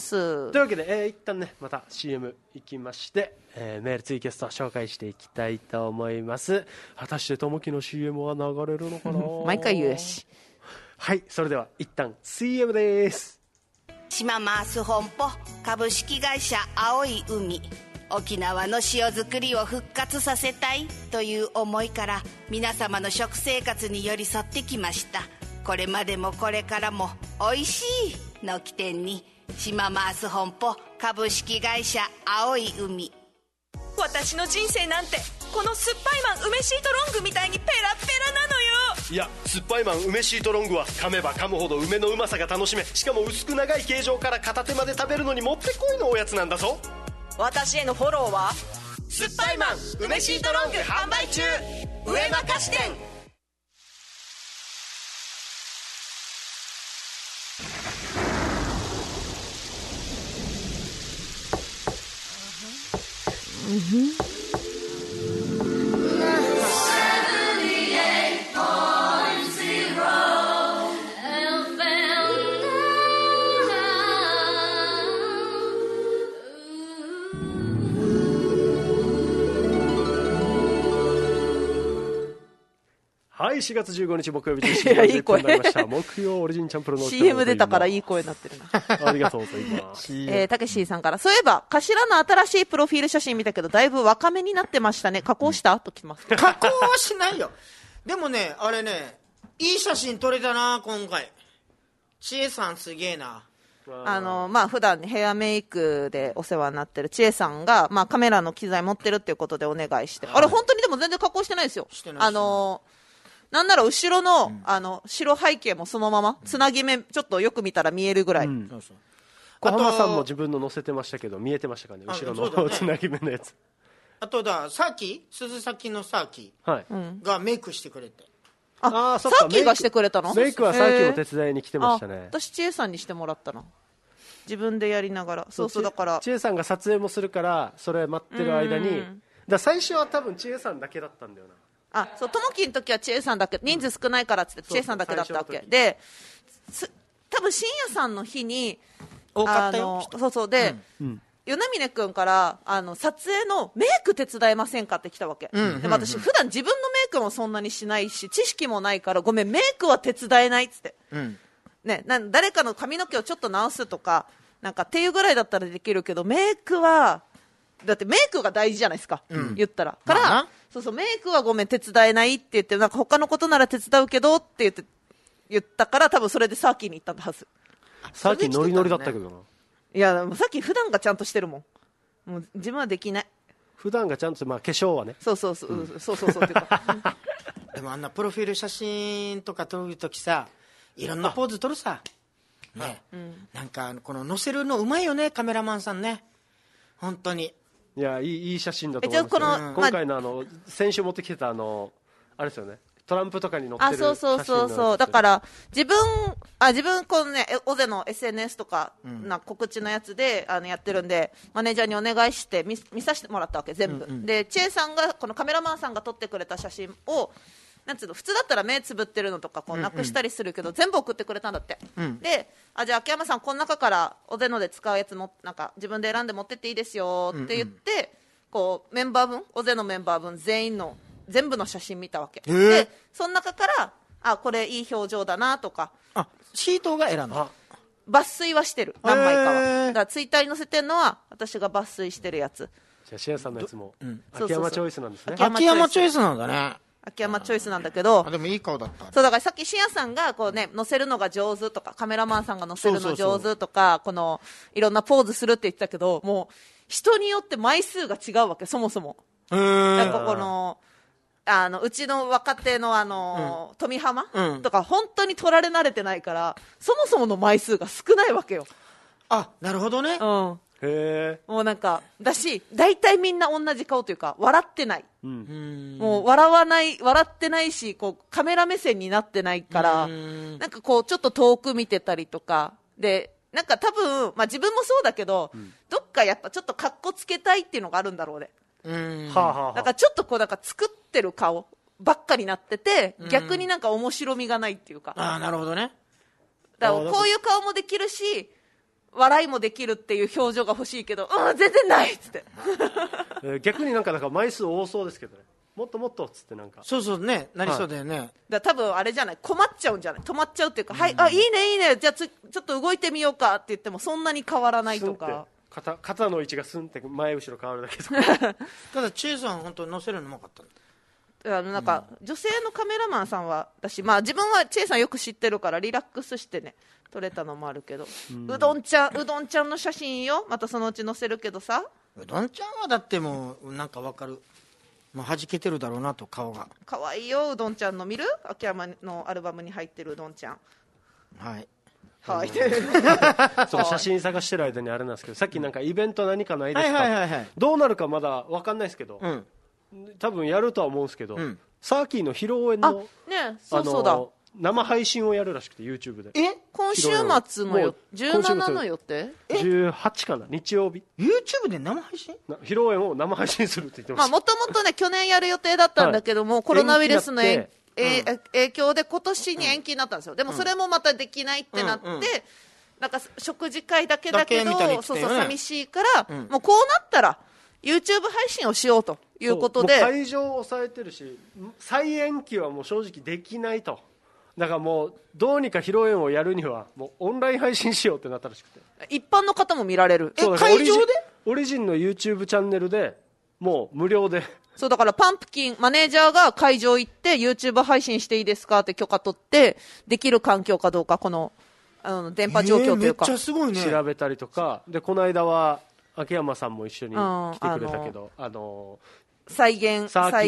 A: というわけで、一旦ねまた CM 行きまして、メールツイキャスト紹介していきたいと思います。果たしてともきの CM は流れるのかな
C: 毎回言うやし。
A: それでは一旦 CM です。
F: 島マース本舗株式会社青い海、沖縄の塩作りを復活させたいという思いから皆様の食生活に寄り添ってきました。これまでもこれからもおいしいの起点に島マース本舗株式会社青い海。
G: 私の人生なんてこの酸っぱいマン梅シートロングみたいにペラペラなのよ。
A: いや、酸っぱいマン梅シートロングは噛めば噛むほど梅のうまさが楽しめ、しかも薄く長い形状から片手まで食べるのにもってこいのおやつなんだぞ。
G: 私へのフォローは
A: 酸っぱいマン梅シートロング販売中、上間菓子店。4月15日木曜日11時40分になりました。木曜オリジンチャンプルの
C: CM 出たからいい声になってるな。
A: ありがとうございます。
C: たけしさんから、そういえば頭の新しいプロフィール写真見たけどだいぶ若めになってましたね。加工したときます。
B: 加工はしないよ。でもね、あれね、いい写真撮れたな今回。ちえさんすげえな。
C: 普段ヘアメイクでお世話になってるちえさんが、カメラの機材持ってるっていうことでお願いして、あれ本当にでも全然加工してないですよ。してないなんなら後ろの、白背景もそのままつなぎ目ちょっとよく見たら見えるぐらい、
A: 小浜さんも自分の載せてましたけど見えてましたかね、後ろのつなぎ目のやつ。
B: あと鈴崎のサーキがメイクしてくれて、
C: サーキがしてくれたの。
A: メイクはサーキの手伝いに来てましたね。
C: 私ちえさんにしてもらったな、自分でやりながら。そうだから
A: ちえさんが撮影もするからそれ待ってる間に、最初は多分ちえさんだけだったんだよな。
C: ともきの時はちえさんだけ、人数少ないからっつってちえさんだけだったわけで、多分深夜さんの日に
B: 多かったよ。
C: で、与那嶺君から撮影のメイク手伝えませんかって来たわけ、でも私普段自分のメイクもそんなにしないし知識もないから、ごめんメイクは手伝えないっつって、誰かの髪の毛をちょっと直すとかなんかっていうぐらいだったらできるけど、メイクはだってメイクが大事じゃないですか、言ったらから、メイクはごめん手伝えないって言って、なんか他のことなら手伝うけどって言ったから、多分それでサーキーに行ったはず。
A: サーキーノリノリだったけどな。
C: いやさっき普段がちゃんとしてるもん。もう自分はできない。
A: 普段がちゃんと、化粧はね。
C: そうっていうか
B: でもあんなプロフィール写真とか撮るときさ、いろんなポーズ撮るさね、なんかこの載せるのうまいよね、カメラマンさんね、本当に。
A: いや、いい写真だと思いますよ。今回の先週持ってきてたあれですよね、トランプとかに載ってる写真の。
C: そうだから自分このねオゼの SNS とかな告知のやつでやってるんで、マネージャーにお願いして見させてもらったわけ全部、でチェイさんがこのカメラマンさんが撮ってくれた写真をなんつうの、普通だったら目つぶってるのとかこうなくしたりするけど、全部送ってくれたんだって、でじゃあ秋山さんこの中からおでので使うやつもなんか自分で選んで持ってっていいですよって言って、こうメンバー分、おでのメンバー分全部の写真見たわけ、でその中からこれいい表情だなとか、
B: シートが選んだ、
C: 抜粋はしてる、何枚かは。だからツイッターに載せてるのは私が抜粋してるやつ。
A: じゃあシエさんのやつも秋山チョイスなんですね。
B: 秋山チョイスなんだね。
C: 秋山チョイスなんだけど、
B: でもいい顔だった。
C: そうだからさっきシアさんがこうね載せるのが上手とか、カメラマンさんが載せるの上手とか、このいろんなポーズするって言ってたけど、もう人によって枚数が違うわけ、そもそも。なんかこのうちの若手の富浜、とか本当に撮られ慣れてないから、そもそもの枚数が少ないわけよ。
B: なるほどね。
A: へ
C: もうなんかだし、大体みんな同じ顔というか笑ってない、もう笑ってないし、こうカメラ目線になってないから、なんかこうちょっと遠く見てたりとかで、なんか多分、まあ、自分もそうだけど、どっかやっぱちょっとカッコつけたいっていうのがあるんだろうね。だからちょっとこうなんか作ってる顔ばっかりなってて、逆になんか面白みがないっていうか。
B: なるほどね。
C: だからこういう顔もできるし笑いもできるっていう表情が欲しいけど、全然ないっつって
A: 逆になんか枚数多そうですけどね、もっともっとっつってなんか
B: そうね、なりそうだよね。
C: だ多分あれじゃない、困っちゃうんじゃない、止まっちゃうっていうか、はい、いいねいいね、じゃあちょっと動いてみようかって言ってもそんなに変わらないとか、
A: 肩の位置がスンって前後ろ変わるだけとか
B: ただチェイさん本当乗せるのうまかった
C: なんか、女性のカメラマンさんはだし、まあ、自分はチェイさんよく知ってるからリラックスしてね撮れたのもあるけど、うどんちゃんの写真よ、またそのうち載せるけどさ、
B: うどんちゃんはだってもうなんかわかる、もう弾けてるだろうなと、顔が
C: 可愛いよ。うどんちゃんの見る秋山のアルバムに入ってるうどんちゃん、
B: はい
A: その写真探してる間にあれなんですけど、さっきなんかイベント何かないですか、どうなるかまだ分かんないですけど、多分やるとは思うんですけど、サーキーの披露宴の
C: そうだ、
A: 生配信をやるらしくて YouTube で。
C: 今週末の17の予定、
A: 18かな、日曜日
B: YouTube で生配信、
A: 披露宴を生配信するって言ってました。
C: もともとね去年やる予定だったんだけども、コロナウイルスの影響で今年に延期になったんですよ。でもそれもまたできないってなって、なんか食事会だけだけど、そう寂しいから、もうこうなったら YouTube 配信をしようということで、
A: 会場を抑えてるし再延期はもう正直できないと、だからもうどうにか披露宴をやるにはもうオンライン配信しようってなったらしくて、
C: 一般の方も見られる。
B: 会場で
A: オリジンの YouTube チャンネルでもう無料で、
C: そうだからパンプキンマネージャーが会場行って YouTube 配信していいですかって許可取ってできる環境かどうか、この電波状況というか、
B: めっちゃすごいね、
A: 調べたりとかで、この間は秋山さんも一緒に来てくれたけど、
C: 再現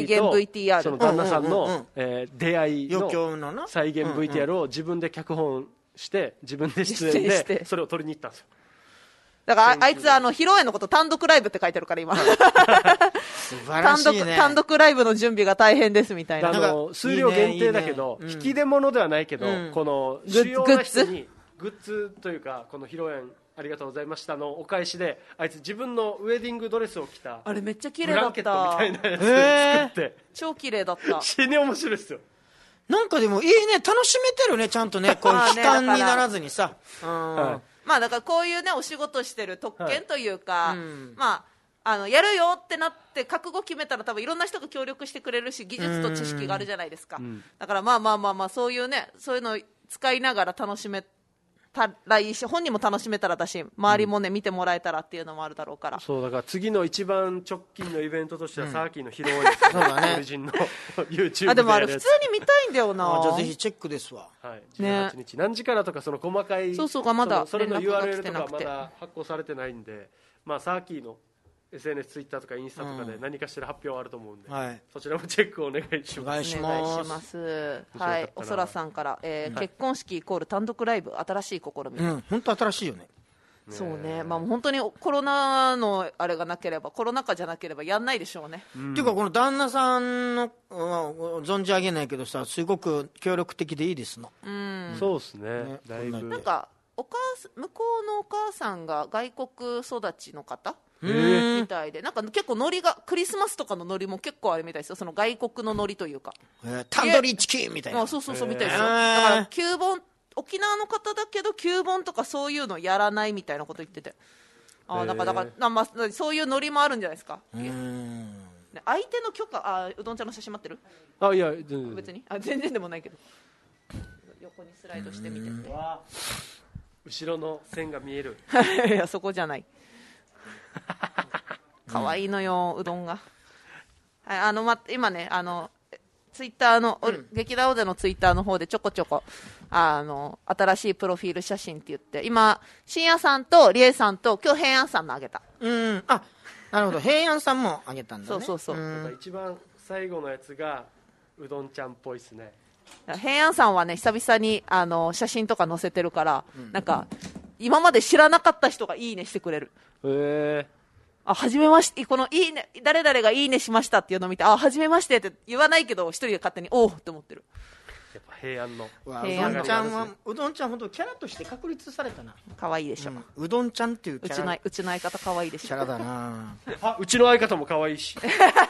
C: VTR、
A: その旦那さんの出会い
B: の
A: の再現 VTR を自分で脚本して自分で出演でそれを撮りに行ったんですよ。
C: だからあいつ披露宴のこと単独ライブって書いてるから今素
B: 晴らしいね、
C: 単独ライブの準備が大変ですみたいな、
A: 数量限定だけど引き出物ではないけど、この主要な人にグッズというか、この披露宴ありがとうございましたのお返しで、あいつ自分のウェディングドレスを着た
C: あれめっちゃ綺麗だった、
A: ブランケットみたいなやつ作って
C: 超綺麗だった。
A: 死に面白いですよ。
B: なんかでもいいね、楽しめてるね、ちゃんとね、こう悲観にならずにさ、
C: まあだからこういうねお仕事してる特権というか、まあやるよってなって覚悟決めたら多分いろんな人が協力してくれるし、技術と知識があるじゃないですか、だからまあそういうね、そういうのを使いながら楽しめたらいいし、本人も楽しめたらだし、周りもね見てもらえたらっていうのもあるだろうから、
A: そうだから次の一番直近のイベントとしてはサーキーの披露宴ですね、オリジンの YouTube
C: でもあれ普通に見たいんだよな。
B: じゃあぜひチェックですわ。
A: 18日何時からとか、その細かい
C: そうがまだ
A: それの
C: 連絡が来
A: URL と
C: てなくて、
A: かまだ発行されてないんで、まあサーキーの SNS、ツイッターとかインスタとかで何かしら発表あると思うんで、そちらもチェックお願いします。
B: お願いします。
C: はい、おそらさんから、結婚式イコール単独ライブ、新しい試み。
B: 本当新しいよね。
C: そうね、まあ本当にコロナのあれがなければ、コロナ禍じゃなければやんないでしょうね。
B: っていうかこの旦那さんの存じ上げないけどさ、すごく協力的でいいですの。
A: そうですね。だいぶ
C: なんか向こうのお母さんが外国育ちの方みたいで、なんか結構ノリがクリスマスとかのノリも結構あれみたいですよ。その外国のノリというか、
B: タンドリーチキンみたいな。
C: そうみたいですよ。だから旧盆、沖縄の方だけど旧盆とかそういうのやらないみたいなこと言ってて、だからまあそういうノリもあるんじゃないですか。相手の許可、うどんちゃんの写真待ってる？
A: いや
C: 別に全然でもないけど、横にスライドしてみてって。
A: 後ろの線が見える
C: いやそこじゃない可愛いのよ、うどんが。今ねツイッターの、劇団おでのツイッターの方でちょこちょこ新しいプロフィール写真って言って、今深夜さんとリエさんと今日平安さんのあげた。
B: なるほど、平安さんもあげたんだね。
C: そう
A: 一番最後のやつがうどんちゃんっぽいですね。
C: 平安さんはね久々に写真とか載せてるから、なんか今まで知らなかった人がいいねしてくれる。はじめまして、このいいね、誰々がいいねしましたっていうのを見て、はじめましてって言わないけど、一人で勝手におうって思ってる。
A: やっぱ平安の。
B: うどんちゃん本当キャラとして確立されたな。
C: 可愛いでしょ。
B: うどんちゃんっていうキャラ。
C: うちの相方可愛いでしょ。
B: キャラだな。
A: うちの相方も可愛いし。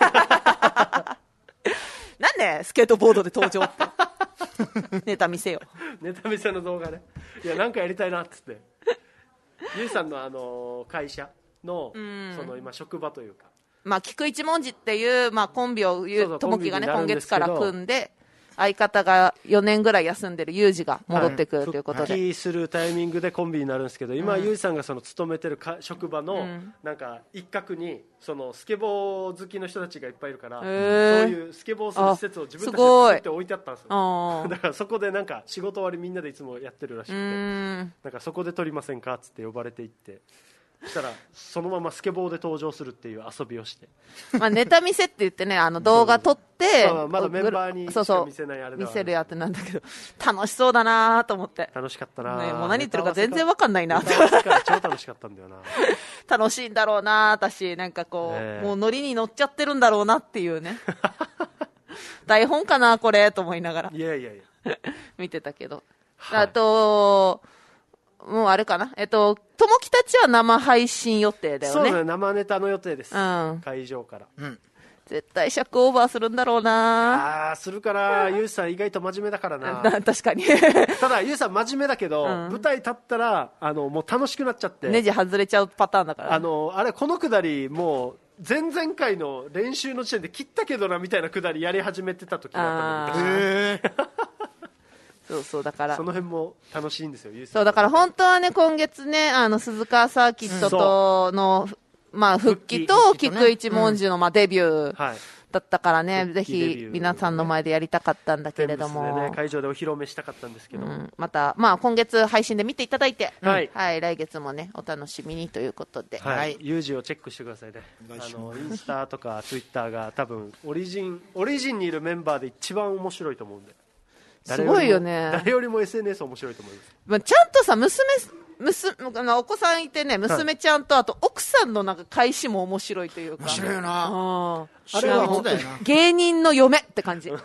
C: なんでスケートボードで登場ってネタ見せよ。
A: ネタ見せの動画ね。いやなんかやりたいなっつって。ゆいさんの会社のその今職場というか。
C: 菊一文字っていうコンビをともきがね今月から組んで。相方が4年ぐらい休んでるユージが戻ってくるということで、
A: 復帰するタイミングでコンビになるんですけど、今、ユージさんがその勤めてる職場のなんか一角にそのスケボー好きの人たちがいっぱいいるから、そういうスケボーする施設を自分たちで作って置いてあったんですよ。だからそこでなんか仕事終わりみんなでいつもやってるらしくて、なんかそこで撮りませんかっつって呼ばれていって。そしたらそのままスケボーで登場するっていう遊びをして
C: ネタ見せって言ってね動画撮って
A: まだメンバーにしか見せないあれだ
C: 見せるやつなんだけど楽しそうだなと思って
A: 楽しかったな、
C: もう何言ってるか全然分かんないな
A: 超楽しかったんだよな
C: 楽しいんだろうな私なんかこう、もうノリに乗っちゃってるんだろうなっていうね台本かなこれと思いながら
A: いや
C: 見てたけど、あともうあれかなともきたちは生配信予定だよね。
A: そうね、生ネタの予定です、会場から、
C: 絶対尺オーバーするんだろうな。
A: するからゆうさん意外と真面目だからな
C: 確かに
A: ただゆうさん真面目だけど、舞台立ったらもう楽しくなっちゃって
C: ネジ外れちゃうパターンだから、
A: あれこのくだりもう前々回の練習の時点で切ったけどなみたいなくだりやり始めてた時だったので
C: そうだから
A: その辺も楽しいんですよ。
C: そうだから本当はね今月ね鈴川サーキットとの復帰と菊一文字のデビューだったからね、ぜひ皆さんの前でやりたかったんだけれども、
A: 会場でお披露目したかったんですけど、
C: また今月配信で見ていただいて、来月もねお楽しみにということで、
A: ユージをチェックしてくださいね。インスタとかツイッターが多分オリジンにいるメンバーで一番面白いと思うんで。
C: すごいよね。
A: 誰よりも SNS 面白いと思います。
C: ちゃんとさお子さんいてね、娘ちゃんとあと奥さんのなんか返しも面白いというか、
B: 面白いよな。
C: あれは芸人の嫁って感じ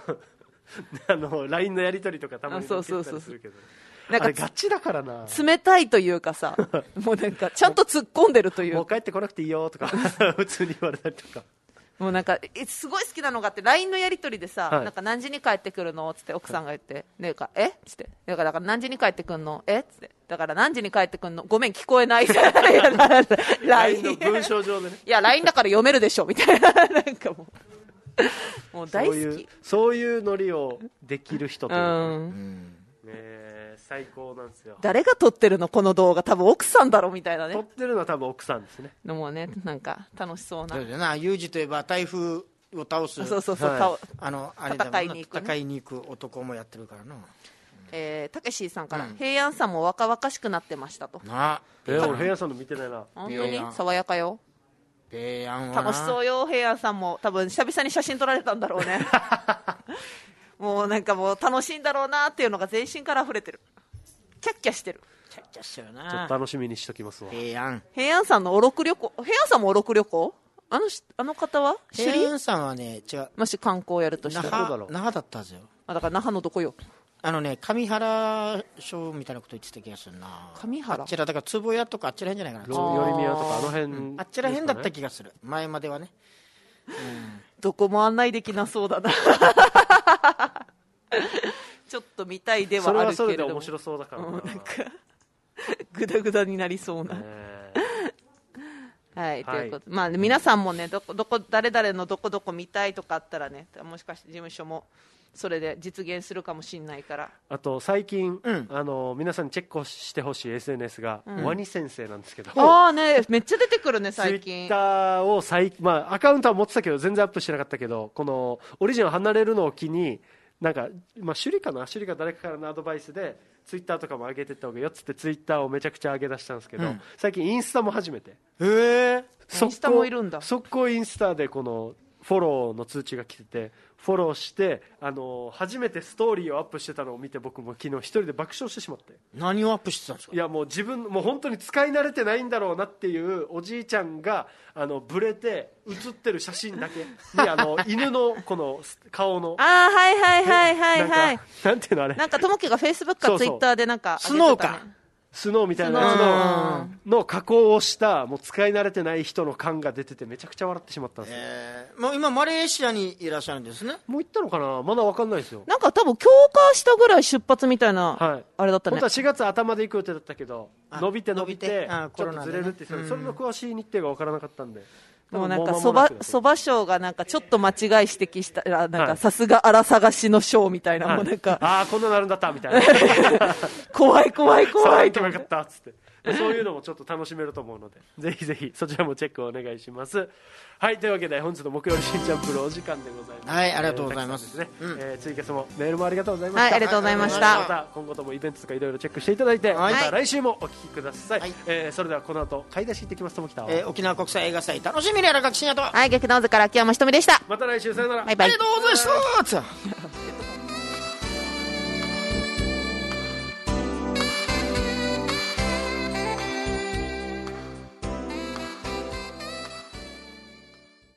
A: LINE のやり取りとかたまに言ったりするけど、なんかガチだからな、
C: 冷たいというかさもうなんかちゃんと突っ込んでるというか、
A: もう帰ってこなくていいよとか普通に言われたりとか
C: もうなんかすごい好きなのがあって、 LINE のやり取りでさ、なんか何時に帰ってくるのつって奥さんが言って、ねえかえっつって、だから何時に帰ってくるのつって、だから何時に帰ってくるのごめん聞こえない
A: LINE の文章上でね
C: いや LINE だから読めるでしょみたいななんかもう大好き、
A: そういうノリをできる人というか、最高なんですよ。
C: 誰が撮ってるのこの動画、多分奥さんだろみたいなね。
A: 撮ってるのは多分奥さんですね。
C: のもね、なんか楽しそうな。
B: そうだな、ユージといえば台風を倒す、
C: 戦い
B: に行く男もやってるからな。
C: たけしさんから、平安さんも若々しくなってましたと。
A: 俺平安さんの見てないな。
C: 本当に爽やかよ。
B: 平安は
C: 楽しそうよ。平安さんも多分久々に写真撮られたんだろうねもうなんかもう楽しいんだろうなっていうのが全身から溢れてる。キャッキャしてる。
B: キャッキャしてるな。
A: ちょっと楽しみにしときますわ。
B: 平安
C: さんのおろく旅行、平安さんもおろく旅行、あの方は
B: 平安さんはね、違う、
C: もし観光やるとしたら
B: 那覇だったはずよ。
C: だから那覇のどこよ。
B: 上原省みたいなこと言ってた気がするな。
C: 上原、
B: あちらだから坪屋とかあっちらへんじゃないかな。
A: より宮とかあの辺、
B: あっちらへんだった気がする、前まではね。
C: どこも案内できなそうだなちょっと見たいではあるけれども、
A: それはそれで面白そうだからな、
C: なんかグダグダになりそうな、はい、ということで、皆さんもね、誰々のどこどこ見たいとかあったらね、もしかして事務所もそれで実現するかもしれないから。
A: あと最近、皆さんにチェックしてほしい SNS が、ワニ先生なんですけど、
C: めっちゃ出てくるね最近。
A: ツイッターをアカウントは持ってたけど全然アップしてなかったけど、このオリジンを離れるのを機になんか、首里か誰かからのアドバイスでツイッターとかも上げてった方がいいよっつってツイッターをめちゃくちゃ上げ出したんですけど、最近インスタも始めて、
C: インスタもいるんだ。
A: 速攻インスタでこのフォローの通知が来てて、フォローして初めてストーリーをアップしてたのを見て、僕も昨日一人で爆笑してしまって。
B: 何をアップしてたんですか？
A: いやもうもう本当に使い慣れてないんだろうなっていうおじいちゃんがブレて写ってる写真だけに犬のこの顔の
C: はいはいはいはいはい、
A: なんていうのあれ、
C: なんかともきがフェイスブックかツイッターでなんか
B: スノーか
A: スノーみたいなやつの加工をしたもう使い慣れてない人の感が出ててめちゃくちゃ笑ってしまったんですよ。
B: もう今マレーシアにいらっしゃるんですね。
A: もう行ったのかな、まだ分かんないですよ。
C: なんか多分強化したぐらい出発みたいな、はい、あれだったね。
A: 本当は4月頭で行く予定だったけど伸びてちょっとずれるって、それの詳しい日程が分からなかったんで、
C: もうなんかそば賞がなんかちょっと間違い指摘したらなんかさすが荒探しの賞みたいな、もうなんか
A: こんななるんだったみたいな
C: 怖い怖い怖い
A: とかよかったっつってそういうのもちょっと楽しめると思うのでぜひぜひそちらもチェックをお願いします。はい、というわけで本日の木曜日しんちゃんプロお時間でございます。
B: はい、ありがとうございます。
A: ツイキャスもメールもありがとうございました。
C: はい、ありがとうございました。
A: また今後ともイベントとかいろいろチェックしていただいて、また来週もお聞きください。それではこの後買い出し行ってきます。ともきた
B: 沖縄国際映画祭楽しみにやらかきしんやと、
C: はい、劇団図から秋山ひとみでした。
A: また来週さよなら。
C: バイバイ。
B: ありがとうございました。